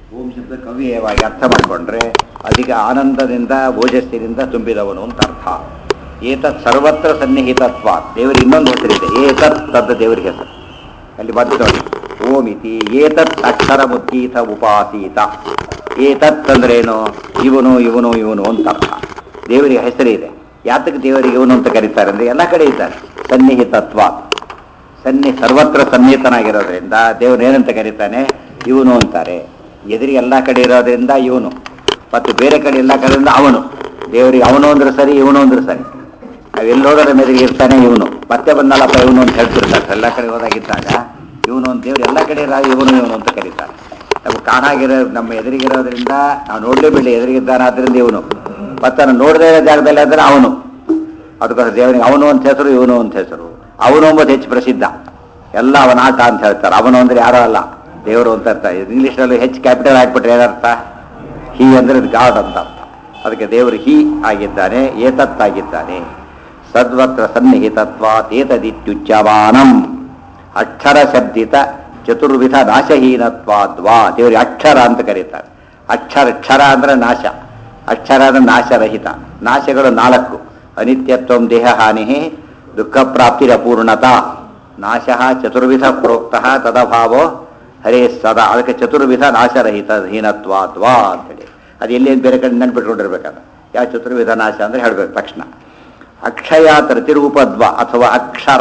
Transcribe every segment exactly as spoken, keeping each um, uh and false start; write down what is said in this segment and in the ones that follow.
ಓಂ ಶಬ್ದ ಕವಿಯವಾಗಿ ಅರ್ಥ ಮಾಡಿಕೊಂಡ್ರೆ ಅಧಿಕ ಆನಂದದಿಂದ ಓಜಸ್ಸಿನಿಂದ ತುಂಬಿದವನು ಅಂತ ಅರ್ಥ. ಏತತ್ ಸರ್ವತ್ರ ಸನ್ನಿಹಿತತ್ವ, ದೇವರಿಗೆ ಇನ್ನೊಂದು ಹೆಸರಿದೆ, ಏತತ್ ತದ್ದು ದೇವರಿಗೆ ಹೆಸರು. ಅಲ್ಲಿ ಬಂದು ನೋಡಿ, ಓಂ ಇತಿ ಏತತ್ ಅಕ್ಷರ ಮುದ್ಗೀತ ಉಪಾಸೀತ. ಏತತ್ ಅಂದ್ರೇನು? ಇವನು ಇವನು ಇವನು ಅಂತ ಅರ್ಥ. ದೇವರಿಗೆ ಹೆಸರಿದೆ. ಯಾತಕ್ಕೆ ದೇವರಿಗೆ ಇವನು ಅಂತ ಕರೀತಾರೆ ಅಂದರೆ ಎಲ್ಲ ಕಡೆ ಇದ್ದಾರೆ, ಸನ್ನಿಹಿತತ್ವ. ಸನ್ನಿ ಸರ್ವತ್ರ ಸನ್ನಿಹಿತನಾಗಿರೋದ್ರಿಂದ ದೇವರು ಏನಂತ ಕರೀತಾನೆ? ಇವನು ಅಂತಾರೆ. ಎದುರಿಗೆ ಎಲ್ಲ ಕಡೆ ಇರೋದ್ರಿಂದ ಇವನು, ಮತ್ತು ಬೇರೆ ಕಡೆ ಎಲ್ಲ ಕಡೆಯಿಂದ ಅವನು. ದೇವರಿಗೆ ಅವನು ಅಂದ್ರೆ ಸರಿ, ಇವನು ಅಂದ್ರೆ ಸರಿ. ನಾವು ಎಲ್ಲಿ ಹೋಗೋದ್ರ ಮೇರೆಗೆ ಇರ್ತಾನೆ ಇವನು, ಮತ್ತೆ ಬಂದಲ್ಲಪ್ಪ ಇವನು ಅಂತ ಹೇಳ್ತಿರ್ತಾರೆ. ಎಲ್ಲ ಕಡೆ ಹೋದಾಗಿದ್ದಾಗ ಇವನು ಅಂತ ದೇವ್ರು ಎಲ್ಲ ಕಡೆ ಇರೋ ಇವನು ಇವನು ಅಂತ ಕರೀತಾರೆ. ನಮ್ಗೆ ಕಾಣಾಗಿರೋ ನಮ್ಮ ಎದುರಿಗಿರೋದ್ರಿಂದ ನಾವು ನೋಡಲೇ ಬಿಡಲಿ ಎದುರಿಗಿದ್ದಾನಾದ್ರಿಂದ ಇವನು, ಮತ್ತು ನಾನು ನೋಡದೇ ಇರೋ ಜಾಗದಲ್ಲಿ ಆದರೆ ಅವನು. ಅದಕ್ಕೋಸ್ಕರ ದೇವರಿಗೆ ಅವನು ಅಂತ ಹೆಸರು, ಇವನು ಅಂತ ಹೆಸರು. ಅವನು ಎಂಬುದು ಹೆಚ್ಚು ಪ್ರಸಿದ್ಧ, ಎಲ್ಲ ಅವನ ಆಟ ಅಂತ ಹೇಳ್ತಾರೆ. ಅವನು ಅಂದರೆ ಯಾರೋ ಅಲ್ಲ, ದೇವರು ಅಂತ ಅರ್ಥ. ಇಂಗ್ಲೀಷ್ನಲ್ಲಿ ಹೆಚ್ಚು ಕ್ಯಾಪಿಟಲ್ ಹಾಕ್ಬಿಟ್ರೆ ಏನರ್ಥ? ಹಿ ಅಂದರೆ ಗಾಡ್ ಅಂತ ಅರ್ಥ. ಅದಕ್ಕೆ ದೇವರು ಹಿ ಆಗಿದ್ದಾನೆ, ಏತತ್ತಾಗಿದ್ದಾನೆ. ಸದ್ವತ್ರ ಸನ್ನಿಹಿತತ್ವಾತ್ ಏತದಿತ್ಯುಚ್ಯಮಾನಂ. ಅಕ್ಷರ ಶಬ್ದಿತ ಚತುರ್ವಿಧ ನಾಶಹೀನತ್ವಾದ್ವಾ. ದೇವರಿಗೆ ಅಕ್ಷರ ಅಂತ ಕರೀತಾರೆ. ಅಕ್ಷರ ಕ್ಷರ ಅಂದರೆ ನಾಶ, ಅಕ್ಷರ ಅಂದರೆ ನಾಶರಹಿತ. ನಾಶಗಳು ನಾಲ್ಕು: ಅನಿತ್ಯತ್ವಂ ದೇಹ ಹಾನಿ, ದುಃಖ ಪ್ರಾಪ್ತಿರಪೂರ್ಣತಾ, ನಾಶ ಚತುರ್ವಿಧ ಪ್ರೋಕ್ತ ತದಭಾವೋ ಹರೇ ಸದಾ. ಅದಕ್ಕೆ ಚತುರ್ವಿಧ ನಾಶರಹಿತ ಹೀನತ್ವಾದ್ವಾ ಅಂತೇಳಿ. ಅದು ಎಲ್ಲಿ ಬೇರೆ ಕಡೆ ನೆನ್ಪಿಟ್ಕೊಂಡಿರ್ಬೇಕಾದ್ರೆ ಯಾವ ಚತುರ್ವಿಧ ನಾಶ ಅಂದರೆ ಹೇಳಬೇಕು ತಕ್ಷಣ. ಅಕ್ಷಯ ರತಿರೂಪದ್ವ ಅಥವಾ ಅಕ್ಷರ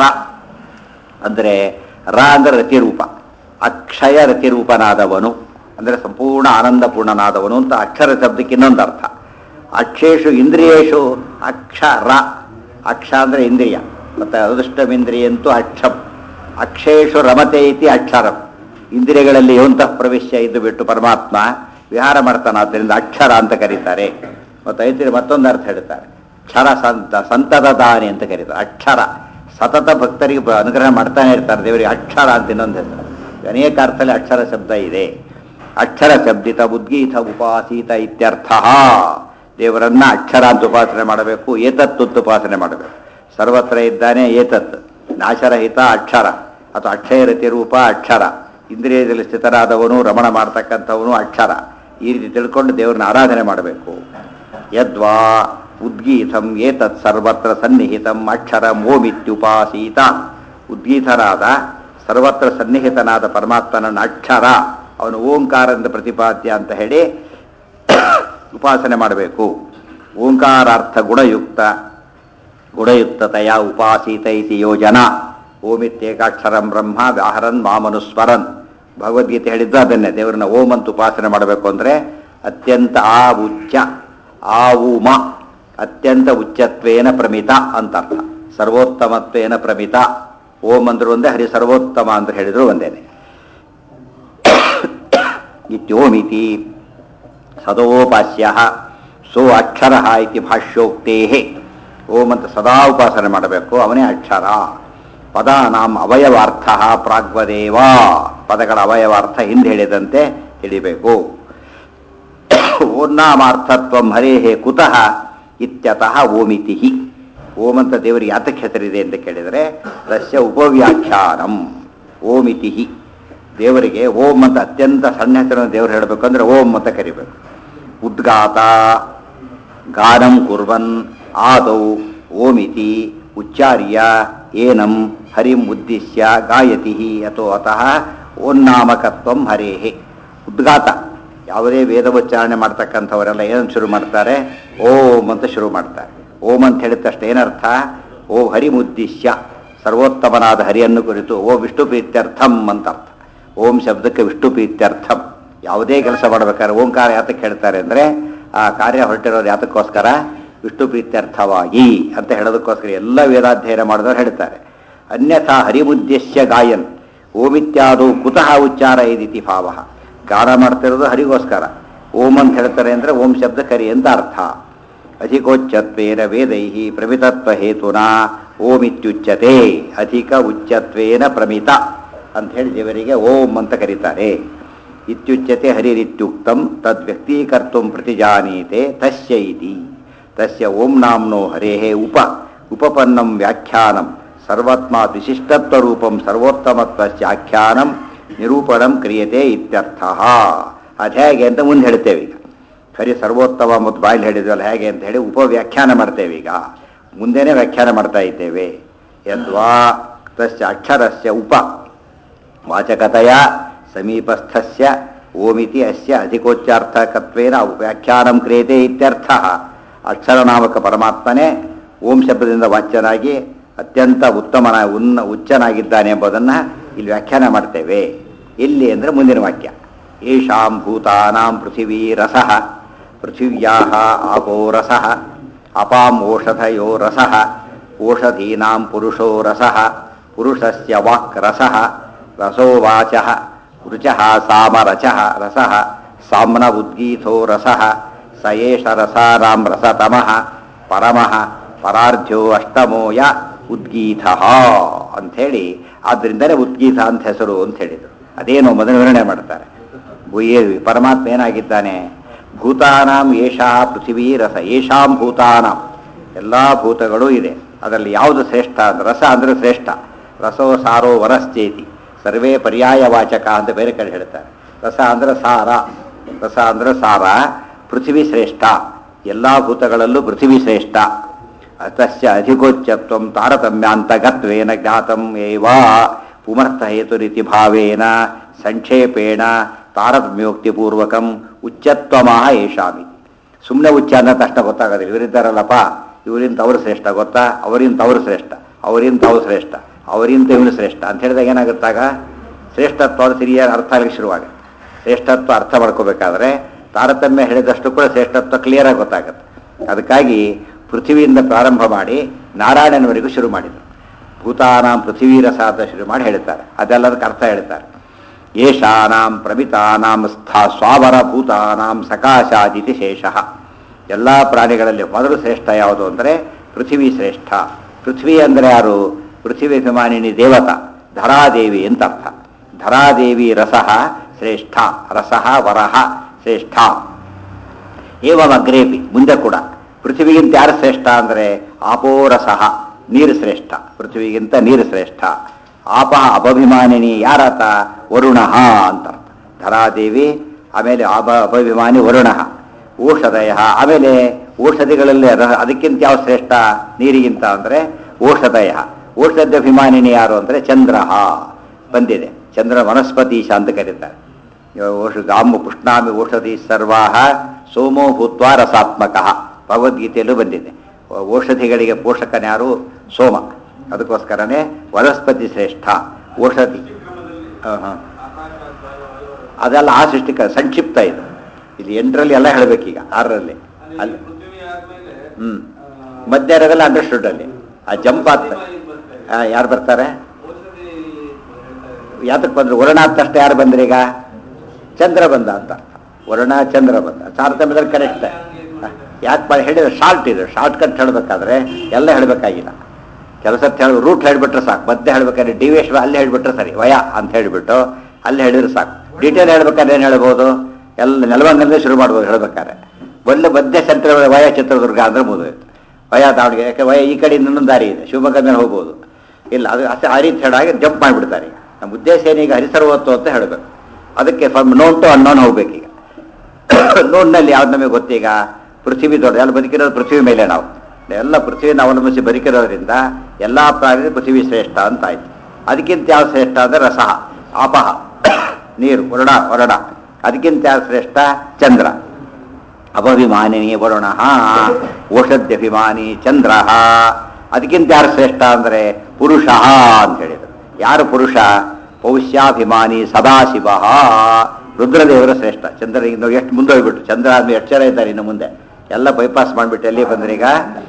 ಅಂದರೆ ರ ಅಂದರೆ ರತಿರೂಪ. ಅಕ್ಷಯ ರತಿರೂಪನಾದವನು ಅಂದರೆ ಸಂಪೂರ್ಣ ಆನಂದಪೂರ್ಣನಾದವನು ಅಂತ ಅಕ್ಷರ ಶಬ್ದಕ್ಕೆ ಇನ್ನೊಂದು ಅರ್ಥ. ಅಕ್ಷೇಶು ಇಂದ್ರಿಯೇಶು ಅಕ್ಷರ. ಅಕ್ಷ ಅಂದರೆ ಇಂದ್ರಿಯ, ಮತ್ತು ಅದೃಷ್ಟಮಿಂದ್ರಿಯಂತೂ ಅಕ್ಷಂ. ಅಕ್ಷೇಶು ರಮತೆ ಇತಿ ಅಕ್ಷರಂ. ಇಂದ್ರಿಯಗಳಲ್ಲಿ ಯೋಂತಃ ಪ್ರವೇಶ್ಯ ಇದ್ದು ಬಿಟ್ಟು ಪರಮಾತ್ಮ ವಿಹಾರ ಮಾಡ್ತಾನೆ, ಆದ್ದರಿಂದ ಅಕ್ಷರ ಅಂತ ಕರೀತಾರೆ. ಮತ್ತು ಐತಿರಿ ಮತ್ತೊಂದು ಅರ್ಥ ಹೇಳ್ತಾರೆ, ಕ್ಷರ ಸಂತ ಸಂತತ ದಾನಿ ಅಂತ ಕರೀತಾರೆ. ಅಕ್ಷರ ಸತತ ಭಕ್ತರಿಗೆ ಅನುಗ್ರಹ ಮಾಡ್ತಾನೆ ಇರ್ತಾರೆ ದೇವರಿಗೆ, ಅಕ್ಷರ ಅಂತ ಇನ್ನೊಂದು ಹೆಸರು. ಅನೇಕ ಅರ್ಥದಲ್ಲಿ ಅಕ್ಷರ ಶಬ್ದ ಇದೆ. ಅಕ್ಷರ ಶಬ್ದಿತ ಉದ್ಗೀತ ಉಪಾಸೀತ ಇತ್ಯರ್ಥ. ದೇವರನ್ನ ಅಕ್ಷರ ಅಂತ ಉಪಾಸನೆ ಮಾಡಬೇಕು, ಏತತ್ತು ಉಪಾಸನೆ ಮಾಡಬೇಕು. ಸರ್ವತ್ರ ಇದ್ದಾನೆ ಏತತ್, ನಾಶರಹಿತ ಅಕ್ಷರ ಅಥವಾ ಅಕ್ಷಯ ರತಿರೂಪ ಅಕ್ಷರ. ಇಂದ್ರಿಯದಲ್ಲಿ ಸ್ಥಿತರಾದವನು, ರಮಣ ಮಾಡ್ತಕ್ಕಂಥವನು ಅಕ್ಷರ. ಈ ರೀತಿ ತಿಳ್ಕೊಂಡು ದೇವರನ್ನ ಆರಾಧನೆ ಮಾಡಬೇಕು. ಯದ್ವಾ ಉದ್ಗೀತಂ ಏತತ್ ಸರ್ವತ್ರ ಸನ್ನಿಹಿತಂ ಅಕ್ಷರಂ ಓಮಿತ್ಯುಪಾಸೀತ. ಉದ್ಗೀತನಾದ ಸರ್ವತ್ರ ಸನ್ನಿಹಿತನಾದ ಪರಮಾತ್ಮನನ್ನು ಅಕ್ಷರ, ಅವನು ಓಂಕಾರದಿಂದ ಪ್ರತಿಪಾದ್ಯ ಅಂತ ಹೇಳಿ ಉಪಾಸನೆ ಮಾಡಬೇಕು. ಓಂಕಾರಾರ್ಥ ಗುಣಯುಕ್ತ ಗುಣಯುಕ್ತತೆಯ ಉಪಾಸೀತ ಇತಿ ಯೋಜನಾ. ಓಮಿತ್ಯೇಕಾಕ್ಷರಂ ಬ್ರಹ್ಮ ವ್ಯಾಹರನ್ ಮಾಮನುಸ್ಮರನ್. ಭಗವದ್ಗೀತೆ ಹೇಳಿದ್ದು ಅದನ್ನೇ. ದೇವರನ್ನ ಓಂ ಅಂತ ಉಪಾಸನೆ ಮಾಡಬೇಕು ಅಂದರೆ ಅತ್ಯಂತ ಆ ಉಚ್ಚ ಆ ಉಮ, ಅತ್ಯಂತ ಉಚ್ಚತ್ವೇನ ಪ್ರಮಿತ ಅಂತ ಅರ್ಥ. ಸರ್ವೋತ್ತಮತ್ವೇನ ಪ್ರಮಿತ. ಓಂ ಅಂದ್ರು ಒಂದೇ, ಹರಿ ಸರ್ವೋತ್ತಮ ಅಂತ ಹೇಳಿದ್ರು ಒಂದೇನೆ. ಇತ್ಯೋಮಿತಿ ಸದೋಪಾಸ್ಯ ಸೋ ಅಕ್ಷರ ಇತಿ ಭಾಷ್ಯೋಕ್ತೇ. ಓಂ ಅಂತ ಸದಾ ಉಪಾಸನೆ ಮಾಡಬೇಕು, ಅವನೇ ಅಕ್ಷರ. ಪದಾನಾಂ ಅವಯವಾರ್ಥ ಪ್ರಾಗ್ವದೇವ. ಪದಗಳ ಅವಯವಾರ್ಥ ಹಿಂದೆ ಹೇಳಿದಂತೆ ತಿಳಿಬೇಕು. ಓನ್ನಾಮಾರ್ಥತ್ವಂ ಹರೇಹೇ ಕುತಃ ಇತ್ಯತಃ ಓಮಿತಿ. ಓಂ ಅಂತ ದೇವರಿಗೆ ಯಾತಕ್ಕೆ ಹೆಸರಿದೆ ಅಂತ ಕೇಳಿದರೆ ತಸ್ಯ ಉಪವ್ಯಾಖ್ಯಾನಂ ಓಮಿತಿ. ದೇವರಿಗೆ ಓಂ ಅಂತ ಅತ್ಯಂತ ಸಣ್ಣ ಹೆಸರನ್ನು ದೇವರು ಹೇಳಬೇಕಂದ್ರೆ ಓಂ ಅಂತ ಕರಿಬೇಕು. ಉದ್ಗಾತ ಗಾನಂ ಕುರ್ವನ್ ಆದೌ ಓಮಿತಿ ಉಚ್ಚಾರ್ಯ ಏನಂ ಹರಿಂ ಉದ್ದಿಶ್ಯ ಗಾಯತಿ ಅಥೋ ಅತಃ ಓನ್ನಾಮಕತ್ವಂ ಹರೇಹೇ. ಉದ್ಗಾತ ಯಾವುದೇ ವೇದೋಚ್ಚಾರಣೆ ಮಾಡ್ತಕ್ಕಂಥವರೆಲ್ಲ ಏನು ಶುರು ಮಾಡ್ತಾರೆ? ಓಂ ಅಂತ ಶುರು ಮಾಡ್ತಾರೆ. ಓಂ ಅಂತ ಹೇಳಿದ ತಕ್ಷಣ ಏನರ್ಥ? ಓ ಹರಿಮುದ್ದಿಶ್ಯ, ಸರ್ವೋತ್ತಮನಾದ ಹರಿಯನ್ನು ಕುರಿತು. ಓ ವಿಷ್ಣು ಪ್ರೀತ್ಯರ್ಥಂ ಅಂತ ಅರ್ಥ. ಓಂ ಶಬ್ದಕ್ಕೆ ವಿಷ್ಣು ಪ್ರೀತ್ಯರ್ಥಂ. ಯಾವುದೇ ಕೆಲಸ ಮಾಡಬೇಕಾದ್ರೆ ಓಂಕಾರ ಯಾತಕ್ಕೆ ಹೇಳ್ತಾರೆ ಅಂದರೆ ಆ ಕಾರ್ಯ ಹೊರಟಿರೋದು ಯಾತಕ್ಕೋಸ್ಕರ? ವಿಷ್ಣು ಪ್ರೀತ್ಯರ್ಥವಾಗಿ ಅಂತ ಹೇಳೋದಕ್ಕೋಸ್ಕರ ಎಲ್ಲ ವೇದಾಧ್ಯಯನ ಮಾಡಿದವರು ಹೇಳ್ತಾರೆ. ಅನ್ಯಥಾ ಹರಿಮುದ್ದಿಶ್ಯ ಗಾಯನ್ ಓಮಿತ್ಯಾದೌ ಕುತಃ ಉಚ್ಚಾರ ಇದಿತಿ ಭಾವ. ಗಾನ ಮಾಡ್ತಿರೋದು ಹರಿಗೋಸ್ಕರ. ಓಂ ಅಂತ ಹೇಳ್ತಾರೆ ಅಂದರೆ ಓಂ ಶಬ್ದ ಕರಿ ಅಂತ ಅರ್ಥ. ಅಧಿಕೋಚ್ಚತ್ವೇನ ವೇದೈ ಪ್ರಮಿತತ್ವ ಹೇತುನಾ ಓಮಿತ್ಯುಚ್ಯತೆ. ಅಧಿಕ ಉಚ್ಚತ್ವೇನ ಪ್ರಮಿತ ಅಂತ ಹೇಳಿ ದೇವರಿಗೆ ಓಂ ಅಂತ ಕರೀತಾರೆ. ಇತ್ಯುಚ್ಯತೆ ಹರಿರಿತ್ಯುಕ್ತಂ ತದ್ ವ್ಯಕ್ತೀಕರ್ತು ಪ್ರತಿಜಾನೀತೆ ತಸ್ಯ ಇತಿ. ತಸ್ಯ ಓಂ ನಾಮ್ನೋ ಹರೇಹೇ ಉಪ ಉಪಪನ್ನಂ ವ್ಯಾಖ್ಯಾನಂ ಸರ್ವಾತ್ಮ ವಿಶಿಷ್ಟತ್ವರೂಪಂ ಸರ್ವೋತ್ತಮತ್ವಸ್ಯ ಆಖ್ಯಾನಂ ನಿರೂಪಣಂ ಕ್ರಿಯತೆ ಇತ್ಯರ್ಥಃ. ಅದು ಹೇಗೆ ಅಂತ ಮುಂದೆ ಹೇಳ್ತೇವೆ ಈಗ. ಸರಿ ಸರ್ವೋತ್ತಮ ಮತ್ತು ಬಾಯಲ್ಲಿ ಹೇಳಿದ್ವಲ್ಲ ಹೇಗೆ ಅಂತ ಹೇಳಿ ಉಪವ್ಯಾಖ್ಯಾನ ಮಾಡ್ತೇವೆ ಈಗ. ಮುಂದೆನೇ ವ್ಯಾಖ್ಯಾನ ಮಾಡ್ತಾ ಇದ್ದೇವೆ. ಯದ್ವಾ ತಸ್ಯ ಅಕ್ಷರಸ್ಯ ಉಪ ವಾಚಕತೆಯ ಸಮೀಪಸ್ಥಸ್ಯ ಓಮಿತಿ ಅಸ್ಯ ಅಧಿಕೋಚ್ಚಾರ್ಥಕತ್ವೇನ ವ್ಯಾಖ್ಯಾನಂ ಕ್ರಿಯತೆ ಇತ್ಯರ್ಥ. ಅಕ್ಷರನಾಮಕ ಪರಮಾತ್ಮನೇ ಓಂ ಶಬ್ದದಿಂದ ವಾಚ್ಯನಾಗಿ ಅತ್ಯಂತ ಉತ್ತಮನ ಉನ್ನ ಉಚ್ಚನಾಗಿದ್ದಾನೆ ಎಂಬುದನ್ನು ಇಲ್ಲಿ ವ್ಯಾಖ್ಯಾನ ಮಾಡ್ತೇವೆ. ಎಲ್ಲಿ ಅಂದರೆ ಮುಂದಿನ ವಾಕ್ಯ. ಯೇಷಾಂ ಭೂತಾನಾಂ ಪೃಥಿವೀ ರಸಃ ಪೃಥಿವ್ಯಾಃ ಆಪೋ ರಸಃ ಅಪಾಂ ಓಷಧಯೋ ರಸಃ ಓಷಧೀನಾಂ ಪುರುಷೋ ರಸಃ ಪುರುಷಸ್ಯ ವಾಕ್ ರಸಃ ರಸೋ ವಾಚಃ ರುಚಃ ಸಾಮರಚಃ ರಸಃ ಸಾಮ್ನ ಉದ್ಗೀತೋ ರಸಃ ಸ ಏಷ ರಸಾನಾಂ ರಸತಮಃ ಪರಮಃ ಪರಾರ್ಧ್ಯ ಅಷ್ಟಮೋ ಯ ಉದ್ಗೀತಃ ಅಂಥೇಳಿ, ಆದ್ದರಿಂದಲೇ ಉದ್ಗೀತ ಅಂತ ಹೆಸರು ಅಂತ ಹೇಳಿದರು. ಅದೇನೋ ಮೊದಲು ವಿವರಣೆ ಮಾಡ್ತಾರೆ. ಪರಮಾತ್ಮ ಏನಾಗಿದ್ದಾನೆ? ಭೂತಾನಾಂ ಏಷಾ ಪೃಥಿವೀ ರಸ. ಏಷಾಂ ಭೂತಾನಾಂ ಎಲ್ಲ ಭೂತಗಳೂ ಇದೆ. ಅದರಲ್ಲಿ ಯಾವುದು ಶ್ರೇಷ್ಠ ಅಂದ್ರೆ ರಸ ಅಂದರೆ ಶ್ರೇಷ್ಠ. ರಸೋ ಸಾರೋ ವರಶ್ಚೇತಿ ಸರ್ವೇ ಪರ್ಯಾಯವಾಚಕ ಅಂತ ಬೇರೆ ಕಡೆ ಹೇಳ್ತಾರೆ. ರಸ ಅಂದರೆ ಸಾರ, ರಸ ಅಂದರೆ ಸಾರ. ಪೃಥಿವಿ ಶ್ರೇಷ್ಠ, ಎಲ್ಲ ಭೂತಗಳಲ್ಲೂ ಪೃಥಿವಿ ಶ್ರೇಷ್ಠ. ತಸ್ಯ ಅಧಿಕೋಚ್ಯತ್ವಂ ತಾರತಮ್ಯಾಂತಗತ್ವೇನ ಜ್ಞಾತಂ ಏವ ಪುಮರ್ಥ ಹೇತುರಿತಿ ಭಾವೇನ ಸಂಕ್ಷೇಪೇಣ ತಾರತಮ್ಯೋಕ್ತಿಪೂರ್ವಕಂ ಉಚ್ಚತ್ವಮಃ ಏಷಾಮಿ. ಸುಮ್ಮನೆ ಉಚ್ಚ ಅನ್ನೋ ತಕ್ಷಣ ಗೊತ್ತಾಗೋದಿಲ್ಲ. ಇವರಿದ್ದಾರಲ್ಲಪ್ಪ, ಇವರಿಂತ ಅವರು ಶ್ರೇಷ್ಠ ಗೊತ್ತಾ, ಅವರಿಂತ ಅವರು ಶ್ರೇಷ್ಠ, ಅವರಿಂತ ಅವರು ಶ್ರೇಷ್ಠ, ಅವರಿಂತ ಇವನು ಶ್ರೇಷ್ಠ ಅಂತ ಹೇಳಿದಾಗ ಏನಾಗುತ್ತಾಗ ಶ್ರೇಷ್ಠತ್ವ ಸರಿಯಾದ ಅರ್ಥ ಆಗಲಿಕ್ಕೆ ಶುರುವಾಗುತ್ತೆ. ಶ್ರೇಷ್ಠತ್ವ ಅರ್ಥ ಮಾಡ್ಕೋಬೇಕಾದ್ರೆ ತಾರತಮ್ಯ ಹೇಳಿದಷ್ಟು ಕೂಡ ಶ್ರೇಷ್ಠತ್ವ ಕ್ಲಿಯರಾಗಿ ಗೊತ್ತಾಗುತ್ತೆ. ಅದಕ್ಕಾಗಿ ಪೃಥ್ವಿಯಿಂದ ಪ್ರಾರಂಭ ಮಾಡಿ ನಾರಾಯಣನವರೆಗೂ ಶುರು ಮಾಡಿದರು. ಭೂತಾನಾಂ ಪೃಥ್ವೀ ರಸ ಅಂತ ಶುರು ಮಾಡಿ ಹೇಳ್ತಾರೆ. ಅದೆಲ್ಲದಕ್ಕೆ ಅರ್ಥ ಹೇಳ್ತಾರೆ. ಯೇಷಾನಾಂ ಪ್ರಮಿತಾನಾಂ ಸ್ಥಾ ಸ್ವಾವರ ಭೂತಾನಾಂ ಸಕಾಶಾದಿತಿ ಶೇಷಃ. ಎಲ್ಲ ಪ್ರಾಣಿಗಳಲ್ಲಿ ಮೊದಲು ಶ್ರೇಷ್ಠ ಯಾವುದು ಅಂದರೆ ಪೃಥ್ವಿ ಶ್ರೇಷ್ಠ. ಪೃಥ್ವಿ ಅಂದರೆ ಯಾರು? ಪೃಥ್ವಿ ಅಭಿಮಾನಿನಿ ದೇವತಾ ಧರಾದೇವಿ ಅಂತ ಅರ್ಥ. ಧರಾದೇವಿ ರಸಃ ಶ್ರೇಷ್ಠ, ರಸಃ ವರಹ ಶ್ರೇಷ್ಠ. ಏವಂ ಅಗ್ರೇಪಿ ಮುಂದೆ ಕೂಡ ಪೃಥ್ವಿಗಿಂತ ಯಾರು ಶ್ರೇಷ್ಠ ಅಂದರೆ ಆಪೋರಸಃ ನೀರು ಶ್ರೇಷ್ಠ. ಪೃಥ್ವಿಗಿಂತ ನೀರು ಶ್ರೇಷ್ಠ. ಆಪಃ ಅಪಭಿಮಾನಿನಿ ಯಾರಾತ? ವರುಣ ಅಂತ ಅರ್ಥ. ಧರಾದೇವಿ ಆಮೇಲೆ ಅಪ ಅಪಭಿಮಾನಿ ವರುಣ. ಔಷಧಯ ಆಮೇಲೆ ಔಷಧಿಗಳಲ್ಲಿ ಅದಕ್ಕಿಂತ ಯಾವ ಶ್ರೇಷ್ಠ ನೀರಿಗಿಂತ ಅಂದರೆ ಔಷಧಯ. ಔಷಧಾಭಿಮಾನಿನಿ ಯಾರು ಅಂದರೆ ಚಂದ್ರ ಬಂದಿದೆ. ಚಂದ್ರ ವನಸ್ಪತೀಶ ಅಂತ ಕರೀತಾರೆ. ಗಾಮ ಪುಷ್ಣಾಮಿ ಔಷಧಿ ಸರ್ವಾಹ ಸೋಮೋ ಭೂತ್ವ ರಸಾತ್ಮಕ ಭಗವದ್ಗೀತೆಯಲ್ಲೂ ಬಂದಿದೆ. ಔಷಧಿಗಳಿಗೆ ಪೋಷಕನ್ಯಾರು? ಸೋಮ. ಅದಕ್ಕೋಸ್ಕರನೇ ವನಸ್ಪತಿ ಶ್ರೇಷ್ಠ. ಔಷಧಿ ಹಾಂ ಹಾಂ ಅದೆಲ್ಲ ಆ ಸೃಷ್ಟಿಕ ಸಂಕ್ಷಿಪ್ತ ಇದು. ಇಲ್ಲಿ ಎಂಟರಲ್ಲಿ ಎಲ್ಲ ಹೇಳಬೇಕೀಗ, ಆರರಲ್ಲಿ ಅಲ್ಲಿ ಹ್ಞೂ ಮಧ್ಯ ಇರೋದೆಲ್ಲ ಅಂಡರ್ಸ್ಟುಡಲ್ಲಿ ಆ ಜಂಪ್ ಆಗ್ತದೆ. ಯಾರು ಬರ್ತಾರೆ? ಯಾತಕ್ಕೆ ಬಂದರು? ವರುಣ ಆದ ತಕ್ಷಣ ಯಾರು ಬಂದ್ರಿ? ಈಗ ಚಂದ್ರ ಬಂದ ಅಂತ. ವರುಣ ಚಂದ್ರ ಬಂದ ತಾರತಮ್ಯದಲ್ಲಿ ಕರೆಕ್ಟ್. ಯಾಕೆ ಮಾಡಿ ಹೇಳಿದ್ರೆ ಶಾರ್ಟ್ ಇದೆ. ಶಾರ್ಟ್ ಕಟ್ ಹೇಳಬೇಕಾದ್ರೆ ಎಲ್ಲ ಹೇಳಬೇಕಾಗಿಲ್ಲ. ಕೆಲಸ ಹೇಳಿ ರೂಟ್ ಹೇಳಿಬಿಟ್ರೆ ಸಾಕು. ಮಧ್ಯೆ ಹೇಳ್ಬೇಕಾದ್ರೆ ಡಿವಿಯೇಷನ್ ಅಲ್ಲಿ ಹೇಳಿಬಿಟ್ರೆ ಸರಿ. ವಯ ಅಂತ ಹೇಳಿಬಿಟ್ಟು ಅಲ್ಲಿ ಹೇಳಿದ್ರೆ ಸಾಕು. ಡೀಟೇಲ್ ಹೇಳ್ಬೇಕಾದ್ರೆ ಏನು ಹೇಳ್ಬೋದು? ಎಲ್ಲ ನೆಲವಂಗಲ್ಲೇ ಶುರು ಮಾಡ್ಬೋದು ಹೇಳ್ಬೇಕಾದ್ರೆ. ಒಳ್ಳೆ ಮಧ್ಯ ಸೆಂಟ್ರ ವಯ ಚಿತ್ರದುರ್ಗ ಅಂದರೆ ಮುಗಿದೋಯ್ತು. ವಯ ದಾವಣಗೆರೆ, ಯಾಕೆ ವಯ ಈ ಕಡೆಯಿಂದ ಇನ್ನೊಂದು ದಾರಿ ಇದೆ, ಶಿವಮೊಗ್ಗ ಮೇಲೆ ಹೋಗ್ಬೋದು. ಇಲ್ಲ ಅದು ಅಷ್ಟೇ ಆ ರೀತಿ ಹೇಳಾಗಿ ಜಂಪ್ ಮಾಡಿಬಿಡ್ತಾರೆ. ನಮ್ಮ ಉದ್ದೇಶ ಏನೀಗ ಹರಿಸರ್ವತ್ವ ಅಂತ ಹೇಳಬೇಕು. ಅದಕ್ಕೆ ಫ್ರಮ್ ನೋನ್ ಟು ಅನ್ನೋನ್ ಹೋಗ್ಬೇಕೀಗ. ನೋಡ್ನಲ್ಲಿ ಯಾವ್ದು ನಮಗೆ ಗೊತ್ತೀಗ? ಪೃಥ್ವಿ ದೊಡ್ಡ. ಎಲ್ಲ ಬದುಕಿರೋದು ಪೃಥ್ವಿ ಮೇಲೆ. ನಾವು ಎಲ್ಲ ಪೃಥ್ವಿನ ಅವಲಂಬಿಸಿ ಬದುಕಿರೋದ್ರಿಂದ ಎಲ್ಲ ಪ್ರಾಣಿ ಪೃಥ್ವಿ ಶ್ರೇಷ್ಠ ಅಂತ ಆಯ್ತು. ಅದಕ್ಕಿಂತ ಯಾವ ಶ್ರೇಷ್ಠ ಅಂದರೆ ರಸಃ ಆಪಹ ನೀರು, ವರುಣ ವರುಣ. ಅದಕ್ಕಿಂತ ಯಾವ ಶ್ರೇಷ್ಠ? ಚಂದ್ರ. ಅಪಭಿಮಾನಿನಿ ವರುಣ, ಓಷಧ್ಯಭಿಮಾನಿ ಚಂದ್ರ. ಅದಕ್ಕಿಂತ ಯಾರು ಶ್ರೇಷ್ಠ ಅಂದರೆ ಪುರುಷ ಅಂತ ಹೇಳಿದರು. ಯಾರು ಪುರುಷ? ಪೌಷ್ಯಾಭಿಮಾನಿ ಸದಾಶಿವ. ರುದ್ರದೇವರ ಶ್ರೇಷ್ಠ. ಚಂದ್ರನಿಂದ ಎಷ್ಟು ಮುಂದೆ ಹೋಗ್ಬಿಟ್ಟು ಚಂದ್ರ ಆದ್ಮೇಲೆ ಎಷ್ಟು ಜನ ಇದ್ದಾರೆ ಇನ್ನು ಮುಂದೆ ಎಲ್ಲ ಬೈಪಾಸ್ ಮಾಡಿಬಿಟ್ಟು ಎಲ್ಲಿ ಬಂದ್ರೀಗ?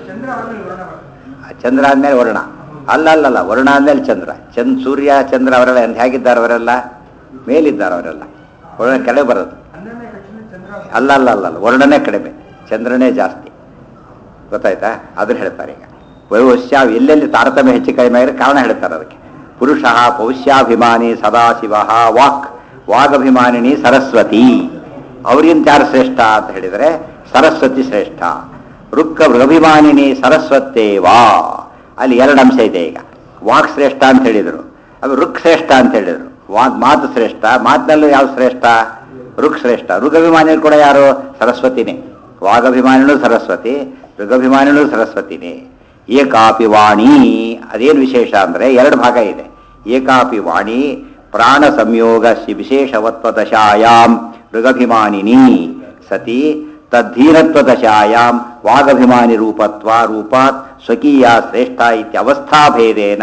ಚಂದ್ರ ಆದ್ಮೇಲೆ ವರುಣ. ಅಲ್ಲ ಅಲ್ಲಲ್ಲ ವರುಣ ಆದ್ಮೇಲೆ ಚಂದ್ರ. ಚಂದ್ ಸೂರ್ಯ ಚಂದ್ರ ಅವರೆಲ್ಲ ಎಂತ ಹೇಗಿದ್ದಾರೆ? ಅವರೆಲ್ಲ ಮೇಲಿದ್ದಾರೆ. ಅವರೆಲ್ಲ ವರುಣ ಕೆಳಗೆ ಬರೋದು. ಅಲ್ಲ ಅಲ್ಲ ಅಲ್ಲ ವರುಣನೇ ಕಡಿಮೆ, ಚಂದ್ರನೇ ಜಾಸ್ತಿ. ಗೊತ್ತಾಯ್ತಾ? ಅದನ್ನು ಹೇಳ್ತಾರೆ ಈಗ. ಪೌಷ್ಯ ಎಲ್ಲೆಲ್ಲಿ ತಾರತಮ್ಯ ಹೆಚ್ಚು ಕಡಿಮೆ ಆಗಿರೋ ಕಾರಣ ಹೇಳ್ತಾರೆ ಅದಕ್ಕೆ. ಪುರುಷ ಪೌಷ್ಯಾಭಿಮಾನಿ ಸದಾಶಿವ. ವಾಕ್ ವಾಗಭಿಮಾನಿನಿ ಸರಸ್ವತಿ. ಅವರಿಗಿಂತ ಯಾರು ಶ್ರೇಷ್ಠ ಅಂತ ಹೇಳಿದರೆ ಸರಸ್ವತಿ ಶ್ರೇಷ್ಠ. ರುಕ್ಕ ಮೃಗಭಿಮಾನಿನಿ ಸರಸ್ವತ್ತೇವಾ. ಅಲ್ಲಿ ಎರಡು ಅಂಶ ಇದೆ ಈಗ. ವಾಕ್ ಶ್ರೇಷ್ಠ ಅಂತ ಹೇಳಿದರು, ಅದು ರುಕ್ ಶ್ರೇಷ್ಠ ಅಂತ ಹೇಳಿದರು. ವಾಕ್ ಮಾತು ಶ್ರೇಷ್ಠ. ಮಾತಿನಲ್ಲೂ ಯಾವ ಶ್ರೇಷ್ಠ? ಋಕ್ ಶ್ರೇಷ್ಠ. ಋಗಭಿಮಾನಿಗಳು ಕೂಡ ಯಾರು? ಸರಸ್ವತಿನೇ. ವಾಗಭಿಮಾನಿನೂ ಸರಸ್ವತಿ, ಋಗಭಿಮಾನಿನೂ ಸರಸ್ವತಿನೇ. ಏಕಾಪಿ ವಾಣಿ, ಅದೇನು ವಿಶೇಷ ಅಂದರೆ ಎರಡು ಭಾಗ ಇದೆ. ಏಕಾಪಿ ವಾಣಿ ಪ್ರಾಣ ಸಂಯೋಗ ವಿಶೇಷವತ್ವದಶಾಯಾಂ ಋಗಭಿಮಾನಿನಿ ಸತಿ ತದ್ಧೀನತ್ವದಶಾಯಾಂ ವಾಗಭಿಮಾನಿ ರೂಪತ್ವ ರೂಪಾತ್ ಸ್ವಕೀಯ ಶ್ರೇಷ್ಠ ಇತ್ಯವಸ್ಥಾಭೇದೇನ